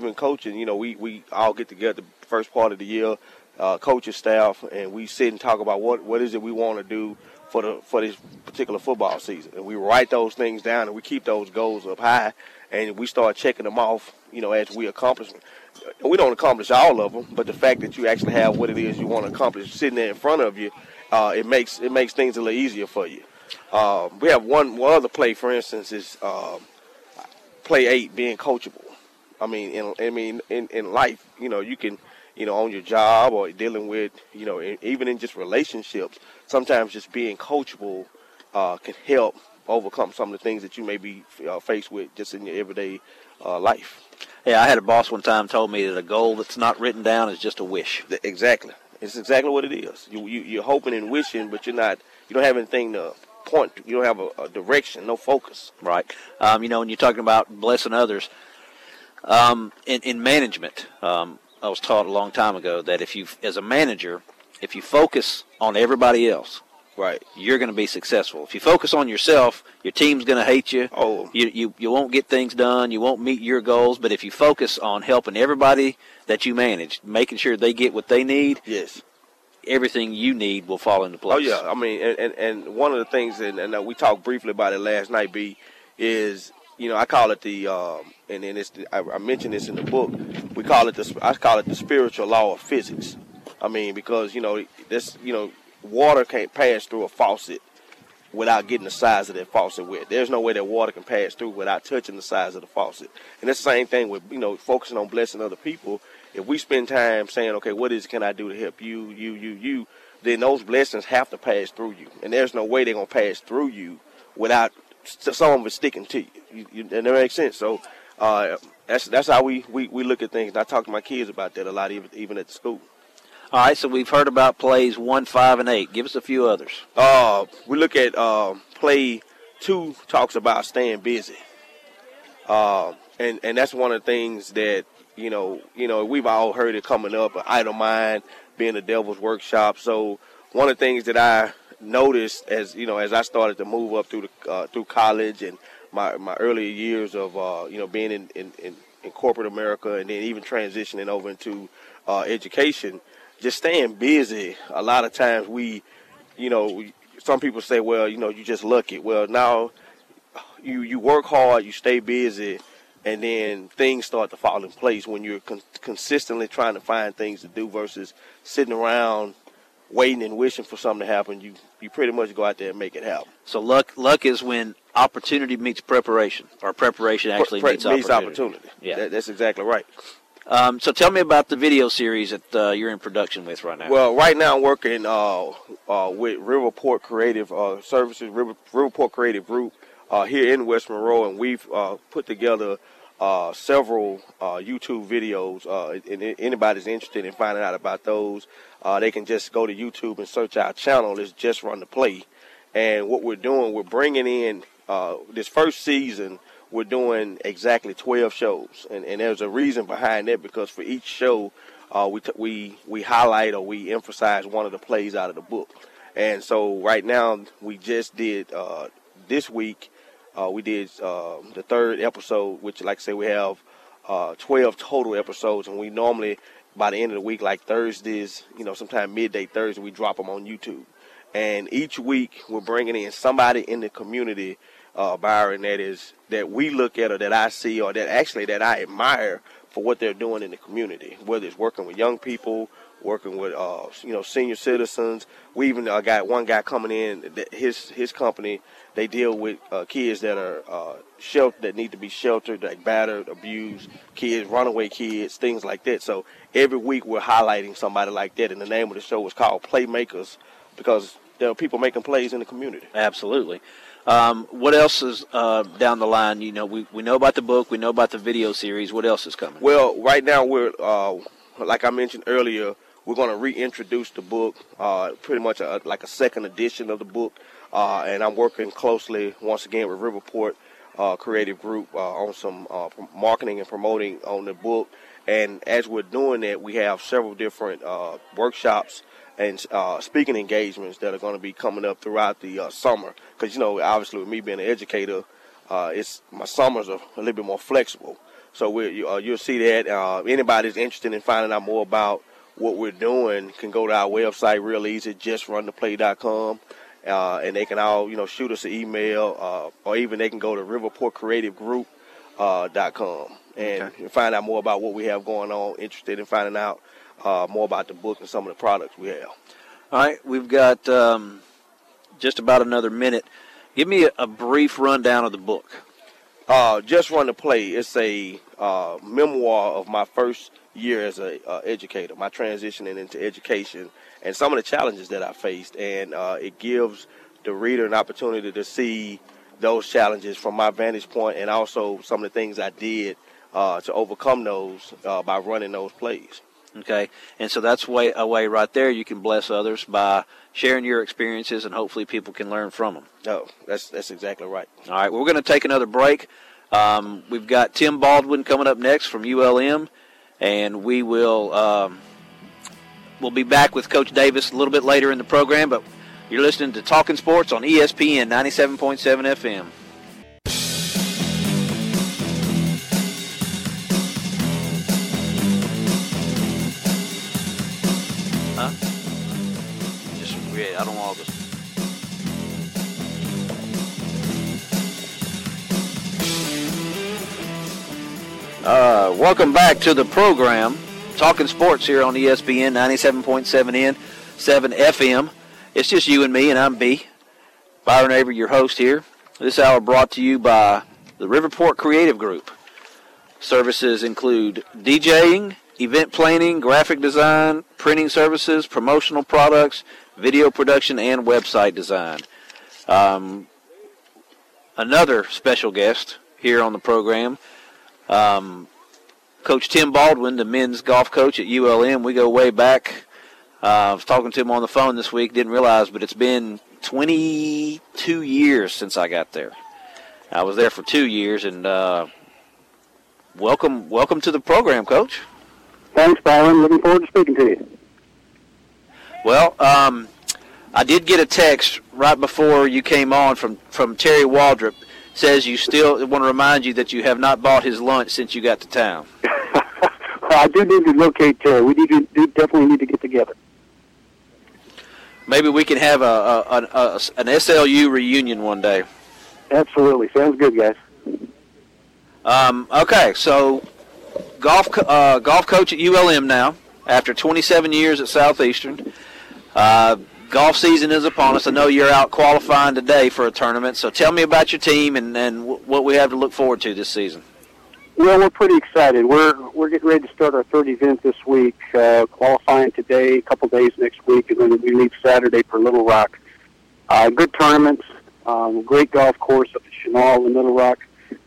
Speaker 9: we all get together the first part of the year, coaching staff, and we sit and talk about what is it we want to do for this particular football season. And we write those things down, and we keep those goals up high, and we start checking them off, as we accomplish them. We don't accomplish all of them, but the fact that you actually have what it is you want to accomplish sitting there in front of you, it makes things a little easier for you. We have one other play, for instance, is play 8, being coachable. I mean, in life, you can, on your job or dealing with, even in just relationships, sometimes just being coachable can help overcome some of the things that you may be faced with just in your everyday life.
Speaker 2: Yeah, I had a boss one time told me that a goal that's not written down is just a wish.
Speaker 9: Exactly. It's exactly what it is. You're hoping and wishing, but you don't have anything to point to. You don't have a direction, no focus.
Speaker 2: Right. When you're talking about blessing others, in management, I was taught a long time ago that as a manager, if you focus on everybody else,
Speaker 9: right,
Speaker 2: you're going to be successful. If you focus on yourself, your team's going to hate you.
Speaker 9: Oh,
Speaker 2: you won't get things done. You won't meet your goals. But if you focus on helping everybody that you manage, making sure they get what they need,
Speaker 9: yes,
Speaker 2: everything you need will fall into place.
Speaker 9: Oh yeah, I mean, and one of the things, and we talked briefly about it last night, B, is I call it I mentioned this in the book. I call it the spiritual law of physics. I mean, because water can't pass through a faucet without getting the size of that faucet wet. There's no way that water can pass through without touching the size of the faucet. And it's the same thing with focusing on blessing other people. If we spend time saying, okay, what can I do to help you, then those blessings have to pass through you. And there's no way they're going to pass through you without some of it sticking to you. And that makes sense. So that's how we look at things. And I talk to my kids about that a lot, even at the school.
Speaker 2: All right, so we've heard about plays 1, 5, and 8. Give us a few others.
Speaker 9: We look at play 2 talks about staying busy. And that's one of the things that, we've all heard it coming up, an idle mind being the devil's workshop. So one of the things that I noticed as I started to move up through college and my earlier years of, being in corporate America and then even transitioning over into education, just staying busy. A lot of times some people say, well, you just lucky. Well, now you work hard, you stay busy, and then things start to fall in place when you're consistently trying to find things to do versus sitting around waiting and wishing for something to happen. You pretty much go out there and make it happen.
Speaker 2: So luck is when opportunity meets preparation, or preparation actually meets opportunity.
Speaker 9: Yeah, that's exactly right.
Speaker 2: So tell me about the video series that you're in production with right now.
Speaker 9: Well, right now I'm working with Riverport Creative Services, Riverport Creative Group here in West Monroe, and we've put together several YouTube videos. And anybody's interested in finding out about those, they can just go to YouTube and search our channel. It's Just Run the Play. And what we're doing, we're bringing in this first season, we're doing exactly 12 shows. And there's a reason behind that, because for each show, we highlight or we emphasize one of the plays out of the book. And so right now we just did this week we did the third episode, which, like I say, we have 12 total episodes, and we normally by the end of the week, like Thursdays, sometime midday Thursday, we drop them on YouTube. And each week we're bringing in somebody in the community, Byron, that we look at or that I see or that I admire for what they're doing in the community, whether it's working with young people, working with senior citizens. We even got one guy coming in. His company, they deal with kids that are that need to be sheltered, like battered, abused kids, runaway kids, things like that. So every week we're highlighting somebody like that. And the name of the show is called Playmakers, because there are people making plays in the community.
Speaker 2: Absolutely. What else is down the line? We know about the book. We know about the video series. What else is coming?
Speaker 9: Well, right now we're, like I mentioned earlier, we're going to reintroduce the book, pretty much like a second edition of the book. And I'm working closely, once again, with Riverport Creative Group on some marketing and promoting on the book. And as we're doing that, we have several different workshops and speaking engagements that are going to be coming up throughout the summer. Because, obviously with me being an educator, my summers are a little bit more flexible. So you'll see that. Anybody's interested in finding out more about what we're doing can go to our website real easy, justruntheplay.com. And they can all, shoot us an email, or even they can go to riverportcreativegroup.com and find out more about what we have going on, interested in finding out more about the book and some of the products we have.
Speaker 2: All right, we've got just about another minute. Give me a brief rundown of the book.
Speaker 9: Just Run the Play. It's a memoir of my first year as an educator, my transitioning into education, and some of the challenges that I faced. And it gives the reader an opportunity to see those challenges from my vantage point, and also some of the things I did to overcome those by running those plays.
Speaker 2: Okay, and so that's a way right there you can bless others by sharing your experiences, and hopefully people can learn from them.
Speaker 9: No, that's exactly right.
Speaker 2: All right, we're going to take another break. We've got Tim Baldwin coming up next from ULM, and we will we'll be back with Coach Davis a little bit later in the program, but you're listening to Talking Sports on ESPN 97.7 FM. I don't want all this. Welcome back to the program, Talking Sports here on ESPN 97.7 7 FM. It's just you and me, and I'm B. Byron Avery, your host here. This hour brought to you by the Riverport Creative Group. Services include DJing, event planning, graphic design, printing services, promotional products, video production, and website design. Another special guest here on the program, Coach Tim Baldwin, the men's golf coach at ULM. We go way back. I was talking to him on the phone this week, didn't realize, but it's been 22 years since I got there. I was there for 2 years, and welcome to the program, Coach.
Speaker 10: Thanks, Byron. Looking forward to speaking to you.
Speaker 2: Well, I did get a text right before you came on from Terry Waldrop. Says you still want to remind you that you have not bought his lunch since you got to town.
Speaker 10: Well, I do need to locate Terry. We definitely need to get together.
Speaker 2: Maybe we can have an SLU reunion one day.
Speaker 10: Absolutely. Sounds good, guys.
Speaker 2: Okay, so golf coach at ULM now, after 27 years at Southeastern. Golf season is upon us. I know you're out qualifying today for a tournament, so tell me about your team and what we have to look forward to this season.
Speaker 10: Well, we're pretty excited. We're getting ready to start our third event this week, qualifying today, a couple days next week, and then we leave Saturday for Little Rock. Good tournaments, great golf course up at Chenal in Little Rock.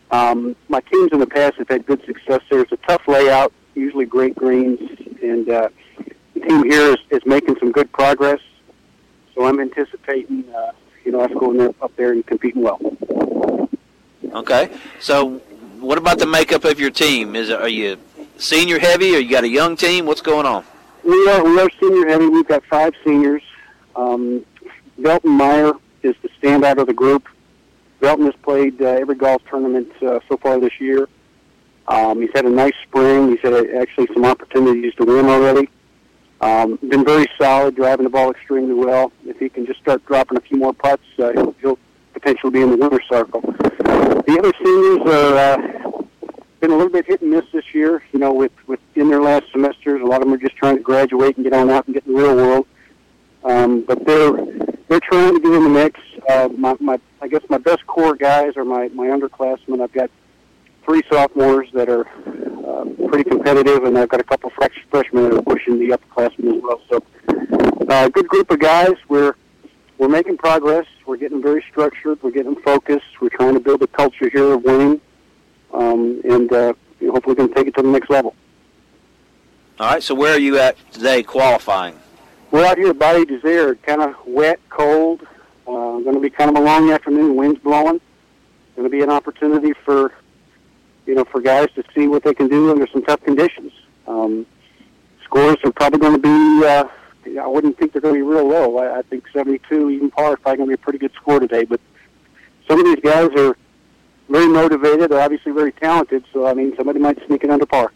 Speaker 10: My teams in the past have had good success there. It's a tough layout, usually great greens, and the team here is making some good progress. So I'm anticipating, us going up there and competing well.
Speaker 2: Okay. So what about the makeup of your team? Are you senior heavy, or you got a young team? What's going on?
Speaker 10: We are senior heavy. We've got 5 seniors. Belton Meyer is the standout of the group. Belton has played every golf tournament so far this year. He's had a nice spring. He's had actually some opportunities to win already. Been very solid, driving the ball extremely well. If he can just start dropping a few more putts, he'll potentially be in the winner's circle. The other seniors are been a little bit hit and miss this year. With in their last semesters, a lot of them are just trying to graduate and get on out and get in the real world. But they're trying to get in the mix. I guess my best core guys are my underclassmen. I've got 3 sophomores that are pretty competitive, and I've got a couple freshmen that are pushing the upperclassmen as well. So, a good group of guys. We're making progress. We're getting very structured. We're getting focused. We're trying to build a culture here of winning, and hopefully we can take it to the next level.
Speaker 2: All right. So where are you at today qualifying?
Speaker 10: We're out here at Bayou Desert, kind of wet, cold. Going to be kind of a long afternoon. Wind's blowing. Going to be an opportunity for guys to see what they can do under some tough conditions. Scores are probably going to be, I wouldn't think they're going to be real low. I think 72, even par, is probably going to be a pretty good score today. But some of these guys are very motivated. They're obviously very talented, so, somebody might sneak it under par.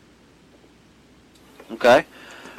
Speaker 2: Okay.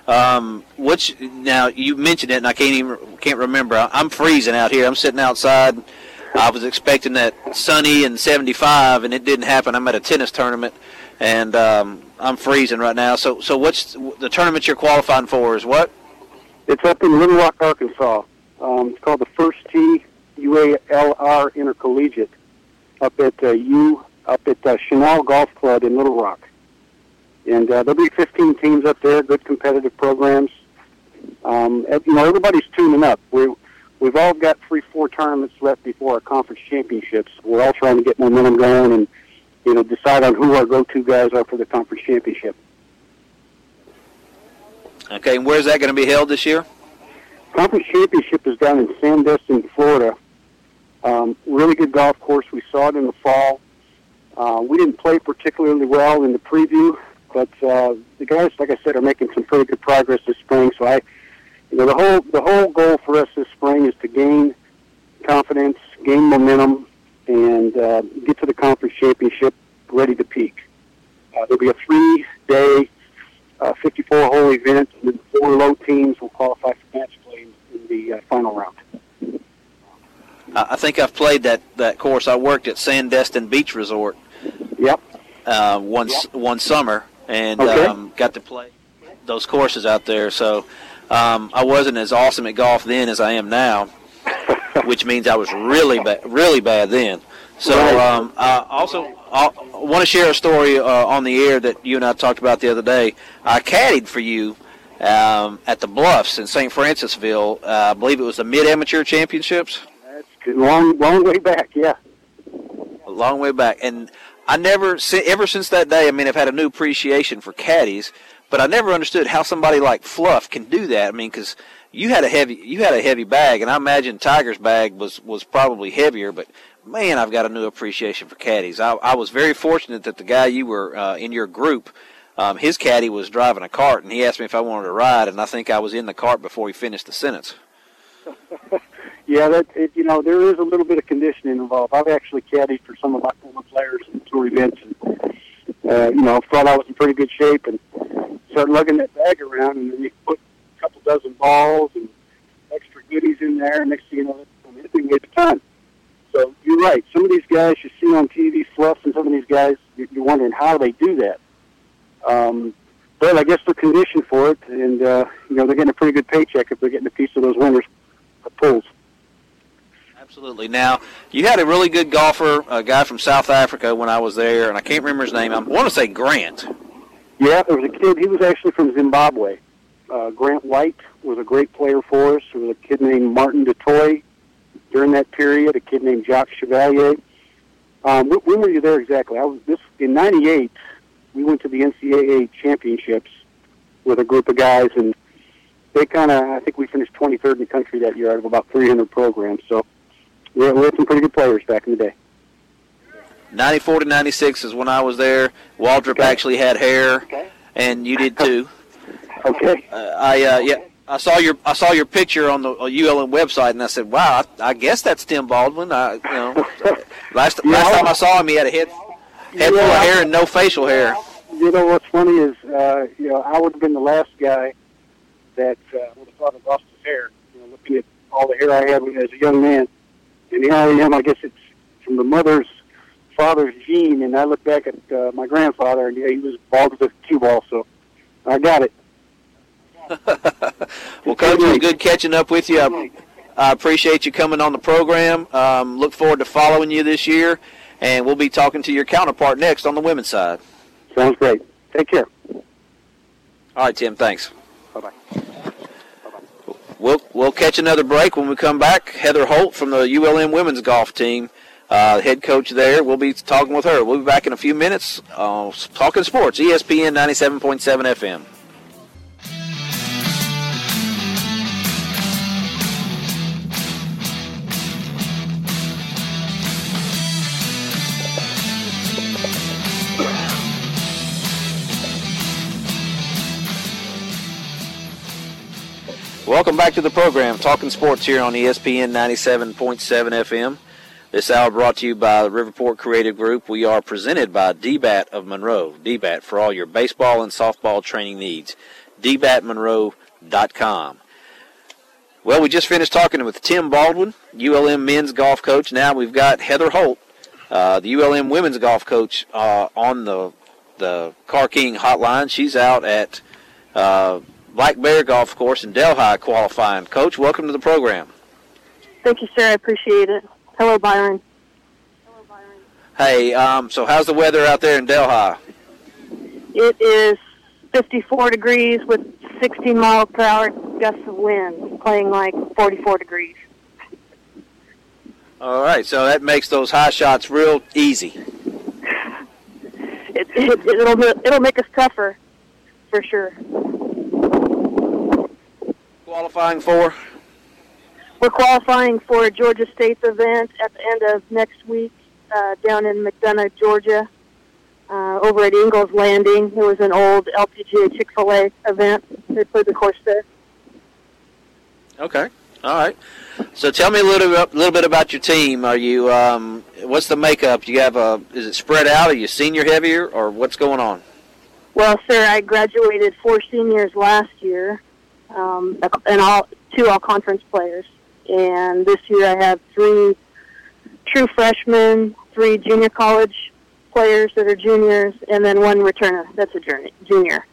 Speaker 2: Now, you mentioned it, and I can't remember. I'm freezing out here. I'm sitting outside. I was expecting that sunny and 75, and it didn't happen. I'm at a tennis tournament, and I'm freezing right now. So what's the tournament you're qualifying for is what?
Speaker 10: It's up in Little Rock, Arkansas. It's called the First Tee UALR Intercollegiate up at Chenal Golf Club in Little Rock. And there'll be 15 teams up there, good competitive programs. Everybody's tuning up. We've all got 3-4 tournaments left before our conference championships. We're all trying to get momentum going and, decide on who our go-to guys are for the conference championship.
Speaker 2: Okay, and where's that going to be held this year?
Speaker 10: Conference championship is down in Sandestin, Florida. Really good golf course. We saw it in the fall. We didn't play particularly well in the preview, but the guys, like I said, are making some pretty good progress this spring. So the whole goal for us this spring is to gain confidence, gain momentum, and get to the conference championship ready to peak. There'll be a 3-day, 54-hole event, and then 4 low teams will qualify for match play in the final round.
Speaker 2: I think I've played that course. I worked at Sandestin Beach Resort.
Speaker 10: Yep.
Speaker 2: One summer, and got to play those courses out there. So I wasn't as awesome at golf then as I am now, which means I was really bad then. So I also want to share a story on the air that you and I talked about the other day. I caddied for you at the Bluffs in St. Francisville. I believe it was the Mid-Amateur Championships.
Speaker 10: That's long way back, yeah.
Speaker 2: A long way back. And I never, ever since that day, I've had a new appreciation for caddies, but I never understood how somebody like Fluff can do that. Because you had a heavy bag, and I imagine Tiger's bag was probably heavier, but man, I've got a new appreciation for caddies. I was very fortunate that the guy you were in your group, his caddy was driving a cart, and he asked me if I wanted to ride, and I think I was in the cart before he finished the sentence.
Speaker 10: Yeah, there is a little bit of conditioning involved. I've actually caddied for some of my former players in tour events, and thought I was in pretty good shape, and started lugging that bag around, and then you put a couple dozen balls and extra goodies in there, and next thing you know, it weighs a ton. So you're right. Some of these guys you see on TV, Fluffs, and some of these guys, you're wondering how they do that. But I guess they're conditioned for it, and they're getting a pretty good paycheck if they're getting a piece of those winners' pulls.
Speaker 2: Absolutely. Now, you had a really good golfer, a guy from South Africa when I was there, and I can't remember his name. I want to say Grant.
Speaker 10: Yeah, there was a kid. He was actually from Zimbabwe. Grant White was a great player for us. There was a kid named Martin DeToy during that period, a kid named Jacques Chevalier. When were you there exactly? In '98. We went to the NCAA championships with a group of guys, and I think we finished 23rd in the country that year out of about 300 programs. So we had some pretty good players back in the day.
Speaker 2: 94 to 96 is when I was there. Waldrop actually had hair, and you did too.
Speaker 10: Okay.
Speaker 2: I saw your picture on the ULM website, and I said, "Wow, I guess that's Tim Baldwin." Last time I saw him, he had a head full of hair and no facial hair.
Speaker 10: You know what's funny is, I would have been the last guy that would have thought of lost his hair. Looking at all the hair I had as a young man, and here I am. I guess it's from the father's gene, and I look back at my grandfather, and he was bald as a cue ball, so I got it.
Speaker 2: Well, Coach, it was good catching up with you. I appreciate you coming on the program. Look forward to following you this year, and we'll be talking to your counterpart next on the women's side.
Speaker 10: Sounds great. Take care.
Speaker 2: All right, Tim, thanks.
Speaker 10: Bye-bye.
Speaker 2: We'll catch another break when we come back. Heather Holt from the ULM women's golf team, head coach there. We'll be talking with her. We'll be back in a few minutes talking sports, ESPN 97.7 FM. Welcome back to the program, Talking Sports here on ESPN 97.7 FM. This hour brought to you by the Riverport Creative Group. We are presented by DBAT of Monroe. DBAT for all your baseball and softball training needs. DBATmonroe.com. Well, we just finished talking with Tim Baldwin, ULM men's golf coach. Now we've got Heather Holt, the ULM women's golf coach, on the Car King hotline. She's out at Black Bear Golf Course in Delhi qualifying. Coach, welcome to the program.
Speaker 11: Thank you, sir. I appreciate it. Hello, Byron.
Speaker 2: Hey, so how's the weather out there in Delhi?
Speaker 11: It is 54 degrees with 16 mile per hour gusts of wind, playing like 44 degrees.
Speaker 2: All right, so that makes those high shots real easy.
Speaker 11: It'll make us tougher, for sure.
Speaker 2: Qualifying for?
Speaker 11: We're qualifying for a Georgia State's event at the end of next week down in McDonough, Georgia, over at Ingalls Landing. It was an old LPGA Chick-fil-A event. They played the course there.
Speaker 2: Okay, all right. So tell me a little bit about your team. Are you? What's the makeup? You have is it spread out? Are you senior heavier, or what's going on?
Speaker 11: Well, sir, I graduated 4 seniors last year, and two all-conference players. And this year I have 3 true freshmen, 3 junior college players that are juniors, and then 1 returner that's a junior.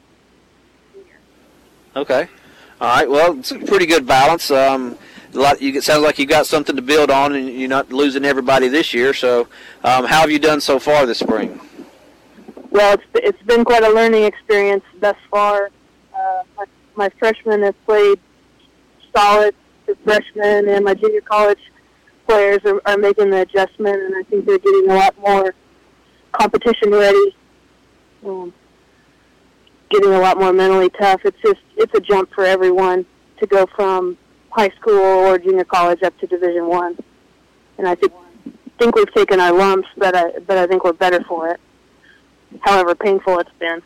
Speaker 2: Okay. All right. Well, it's a pretty good balance. It sounds like you got something to build on, and you're not losing everybody this year. So, how have you done so far this spring?
Speaker 11: Well, it's been quite a learning experience thus far. My freshmen have played solid. The freshmen and my junior college players are making the adjustment, and I think they're getting a lot more competition ready, getting a lot more mentally tough. It's a jump for everyone to go from high school or junior college up to Division I, and I think we've taken our lumps, but I think we're better for it, however painful it's been.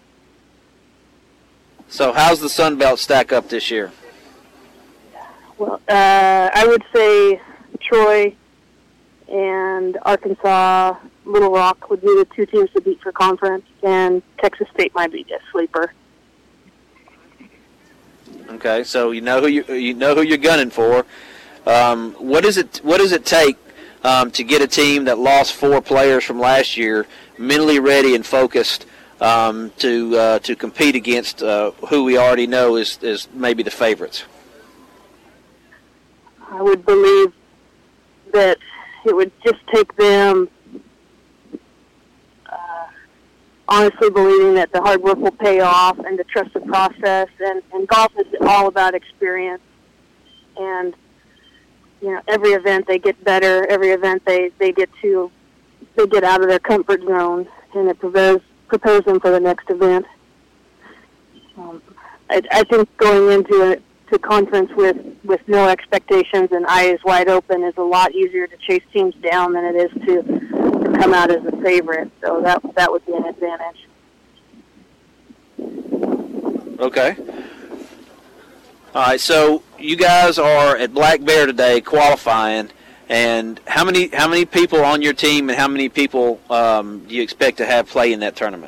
Speaker 2: So how's the Sun Belt stack up this year?
Speaker 11: Well, I would say Troy and Arkansas, Little Rock would be the 2 teams to beat for conference, and Texas State might be a sleeper.
Speaker 2: Okay, so you know who you're gunning for. What does it take to get a team that lost 4 players from last year mentally ready and focused to compete against who we already know is maybe the favorites?
Speaker 11: I would believe that it would just take them honestly believing that the hard work will pay off and to trust the process. And golf is all about experience. And, every event they get better. Every event they get to they get out of their comfort zone, and it prepares them for the next event. I think going into to conference with no expectations and eyes wide open is a lot easier to chase teams down than it is to come out as a favorite. So that would be an advantage.
Speaker 2: Okay. All right. So you guys are at Black Bear today qualifying, and how many people on your team and how many people do you expect to have play in that tournament?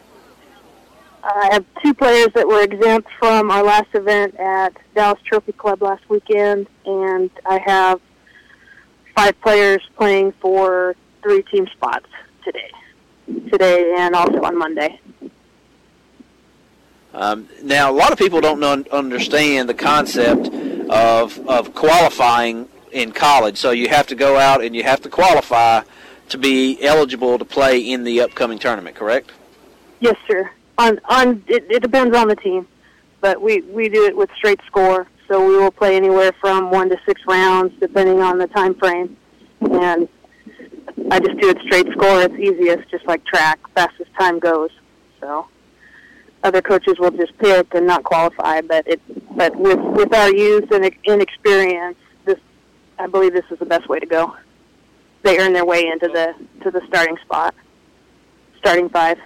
Speaker 11: I have 2 players that were exempt from our last event at Dallas Trophy Club last weekend, and I have 5 players playing for 3 team spots today and also on Monday.
Speaker 2: Now, a lot of people don't understand the concept of qualifying in college. So you have to go out and you have to qualify to be eligible to play in the upcoming tournament, correct?
Speaker 11: Yes, sir. It depends on the team, but we do it with straight score. So we will play anywhere from 1 to 6 rounds, depending on the time frame. And I just do it straight score. It's easiest, just like track, fastest time goes. So other coaches will just pick and not qualify. But with our youth and inexperience, I believe this is the best way to go. They earn their way into the starting spot, starting 5.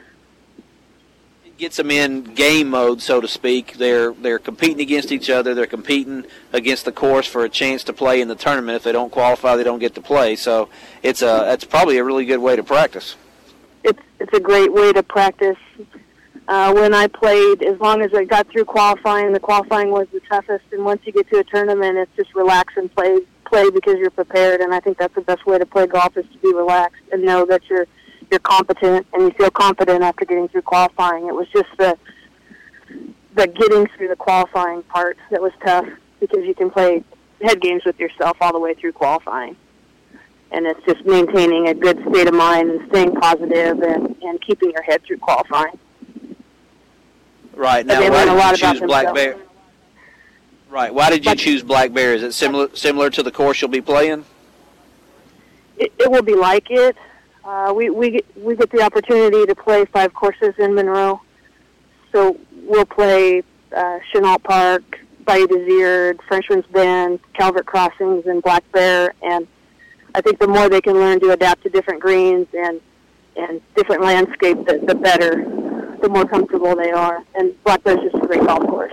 Speaker 2: Gets them in game mode, so to speak. They're competing against each other. They're competing against the course for a chance to play in the tournament. If they don't qualify, they don't get to play. So it's probably a really good way to practice.
Speaker 11: It's a great way to practice. When I played, as long as I got through qualifying, the qualifying was the toughest. And once you get to a tournament, it's just relax and play because you're prepared. And I think that's the best way to play golf, is to be relaxed and know that you're competent, and you feel confident after getting through qualifying. It was just the getting through the qualifying part that was tough, because you can play head games with yourself all the way through qualifying. And it's just maintaining a good state of mind and staying positive and keeping your head through qualifying.
Speaker 2: Right. Now, why did you choose Black Bear? Right. Why did you choose Black Bear? Is it similar to the course you'll be playing?
Speaker 11: It will be like it. We get the opportunity to play 5 courses in Monroe. So we'll play Chenault Park, Bayou Désert, Frenchman's Bend, Calvert Crossings, and Black Bear. And I think the more they can learn to adapt to different greens and different landscape, the better, the more comfortable they are. And Black Bear is just a great golf course.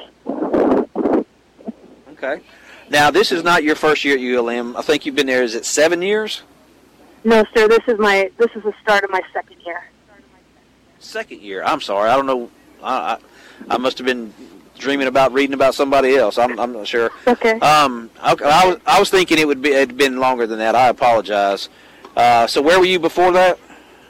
Speaker 2: Okay. Now, this is not your first year at ULM. I think you've been there, is it 7 years?
Speaker 11: No, sir. This is the start of my 2nd year. 2nd
Speaker 2: year. I'm sorry. I don't know. I must have been reading about somebody else. I'm not sure.
Speaker 11: Okay.
Speaker 2: I was thinking it'd been longer than that. I apologize. So where were you before that?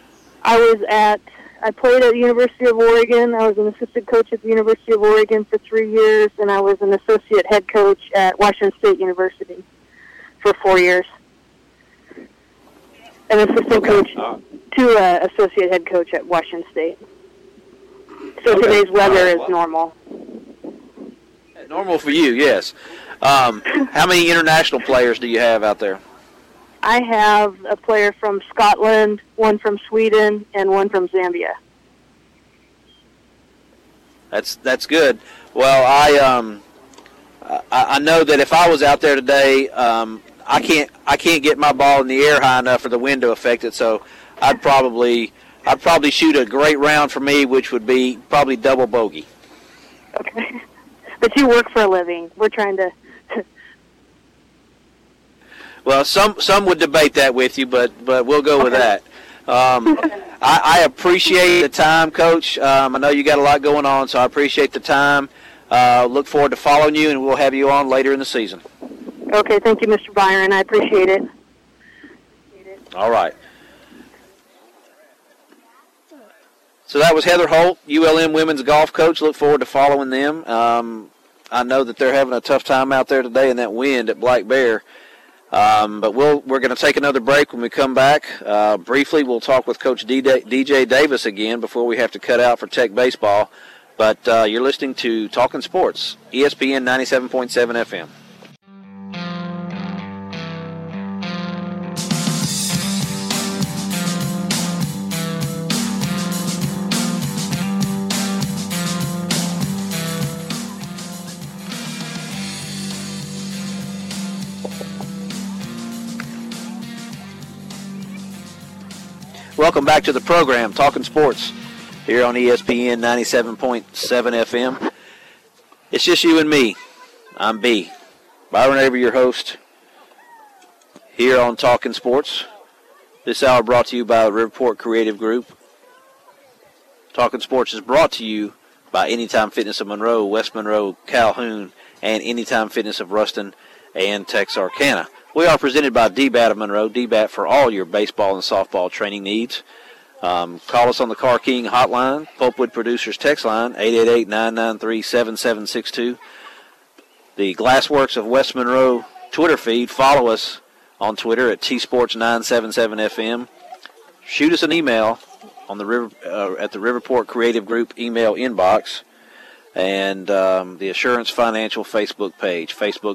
Speaker 11: I played at the University of Oregon. I was an assistant coach at the University of Oregon for 3 years, and I was an associate head coach at Washington State University for 4 years. An assistant coach to associate head coach at Washington State. So today's weather is normal.
Speaker 2: Normal for you, yes. How many international players do you have out there?
Speaker 11: I have a player from Scotland, one from Sweden, and one from Zambia.
Speaker 2: That's good. Well, I know that if I was out there today, I can't get my ball in the air high enough for the wind to affect it. So I'd probably shoot a great round for me, which would be probably double bogey.
Speaker 11: Okay, but you work for a living. We're trying to.
Speaker 2: Well, some would debate that with you, but we'll go with that. I appreciate the time, Coach. I know you got a lot going on, so I appreciate the time. Look forward to following you, and we'll have you on later in the season.
Speaker 11: Okay, thank you, Mr. Byron. I appreciate it.
Speaker 2: All right. So that was Heather Holt, ULM women's golf coach. Look forward to following them. I know that they're having a tough time out there today in that wind at Black Bear. But we're going to take another break. When we come back, briefly we'll talk with Coach DJ Davis again before we have to cut out for Tech Baseball. But you're listening to Talking Sports, ESPN 97.7 FM. Welcome back to the program, Talking Sports, here on ESPN 97.7 FM. It's just you and me. I'm B. Byron Avery, your host, here on Talking Sports. This hour brought to you by the Riverport Creative Group. Talking Sports is brought to you by Anytime Fitness of Monroe, West Monroe, Calhoun, and Anytime Fitness of Ruston and Texarkana. We are presented by DBAT of Monroe, DBAT for all your baseball and softball training needs. Call us on the Car King hotline, Pulpwood Producers text line, 888-993-7762. The Glassworks of West Monroe Twitter feed. Follow us on Twitter at tsports977fm. Shoot us an email on the at the Riverport Creative Group email inbox, and the Assurance Financial Facebook page,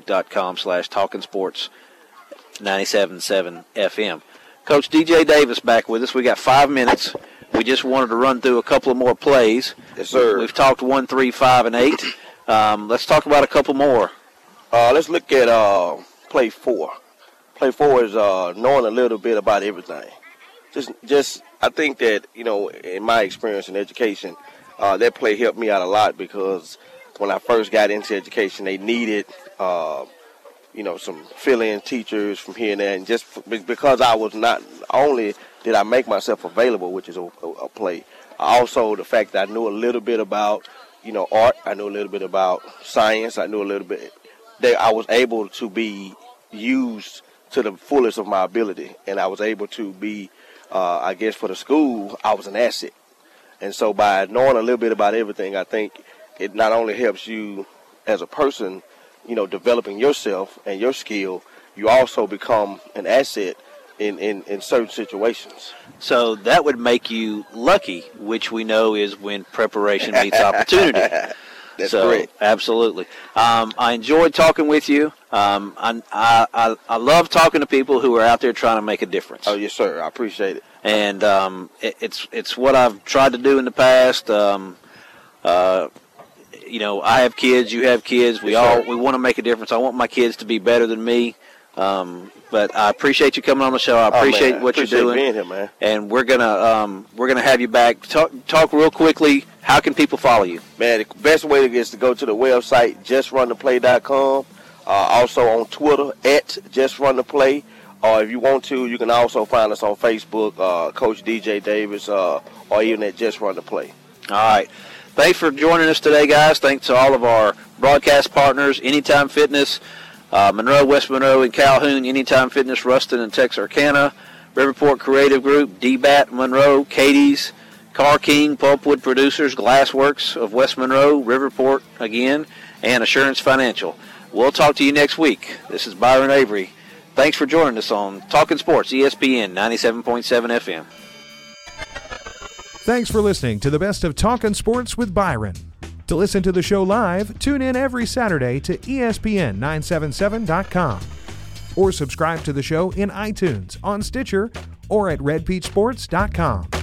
Speaker 2: facebook.com/talkingsports977fm. Coach DJ Davis back with us. We got 5 minutes. We just wanted to run through a couple of more plays.
Speaker 9: Yes, sir.
Speaker 2: We've talked 1, 3, 5, and 8. Let's talk about a couple more.
Speaker 9: Let's look at play 4. Play 4 is knowing a little bit about everything. Just I think that, in my experience in education, that play helped me out a lot, because when I first got into education, they needed, some fill-in teachers from here and there. And just because I was not only did I make myself available, which is a play, also the fact that I knew a little bit about, art. I knew a little bit about science. I knew a little bit that I was able to be used to the fullest of my ability. And I was able to be, I guess for the school, I was an asset. And so by knowing a little bit about everything, I think it not only helps you as a person, developing yourself and your skill, you also become an asset in certain situations.
Speaker 2: So that would make you lucky, which we know is when preparation meets opportunity.
Speaker 9: That's great.
Speaker 2: Absolutely. I enjoyed talking with you. I love talking to people who are out there trying to make a difference.
Speaker 9: Oh, yes, sir. I appreciate it.
Speaker 2: And it's what I've tried to do in the past. I have kids. You have kids. We want to make a difference. I want my kids to be better than me. But I appreciate you coming on the show. I appreciate what you're doing.
Speaker 9: Being here, man.
Speaker 2: And we're gonna have you back. Talk real quickly. How can people follow you?
Speaker 9: Man, the best way is to go to the website, justruntheplay.com. Also on Twitter, at justruntheplay. Or if you want to, you can also find us on Facebook, Coach DJ Davis, or even at Just Run the Play.
Speaker 2: All right. Thanks for joining us today, guys. Thanks to all of our broadcast partners, Anytime Fitness, Monroe, West Monroe, and Calhoun, Anytime Fitness, Ruston, and Texarkana, Riverport Creative Group, DBAT, Monroe, Katie's, Car King, Pulpwood Producers, Glassworks of West Monroe, Riverport again, and Assurance Financial. We'll talk to you next week. This is Byron Avery. Thanks for joining us on Talking Sports, ESPN 97.7 FM.
Speaker 1: Thanks for listening to the best of Talkin' Sports with Byron. To listen to the show live, tune in every Saturday to ESPN977.com or subscribe to the show in iTunes, on Stitcher, or at redpeachsports.com.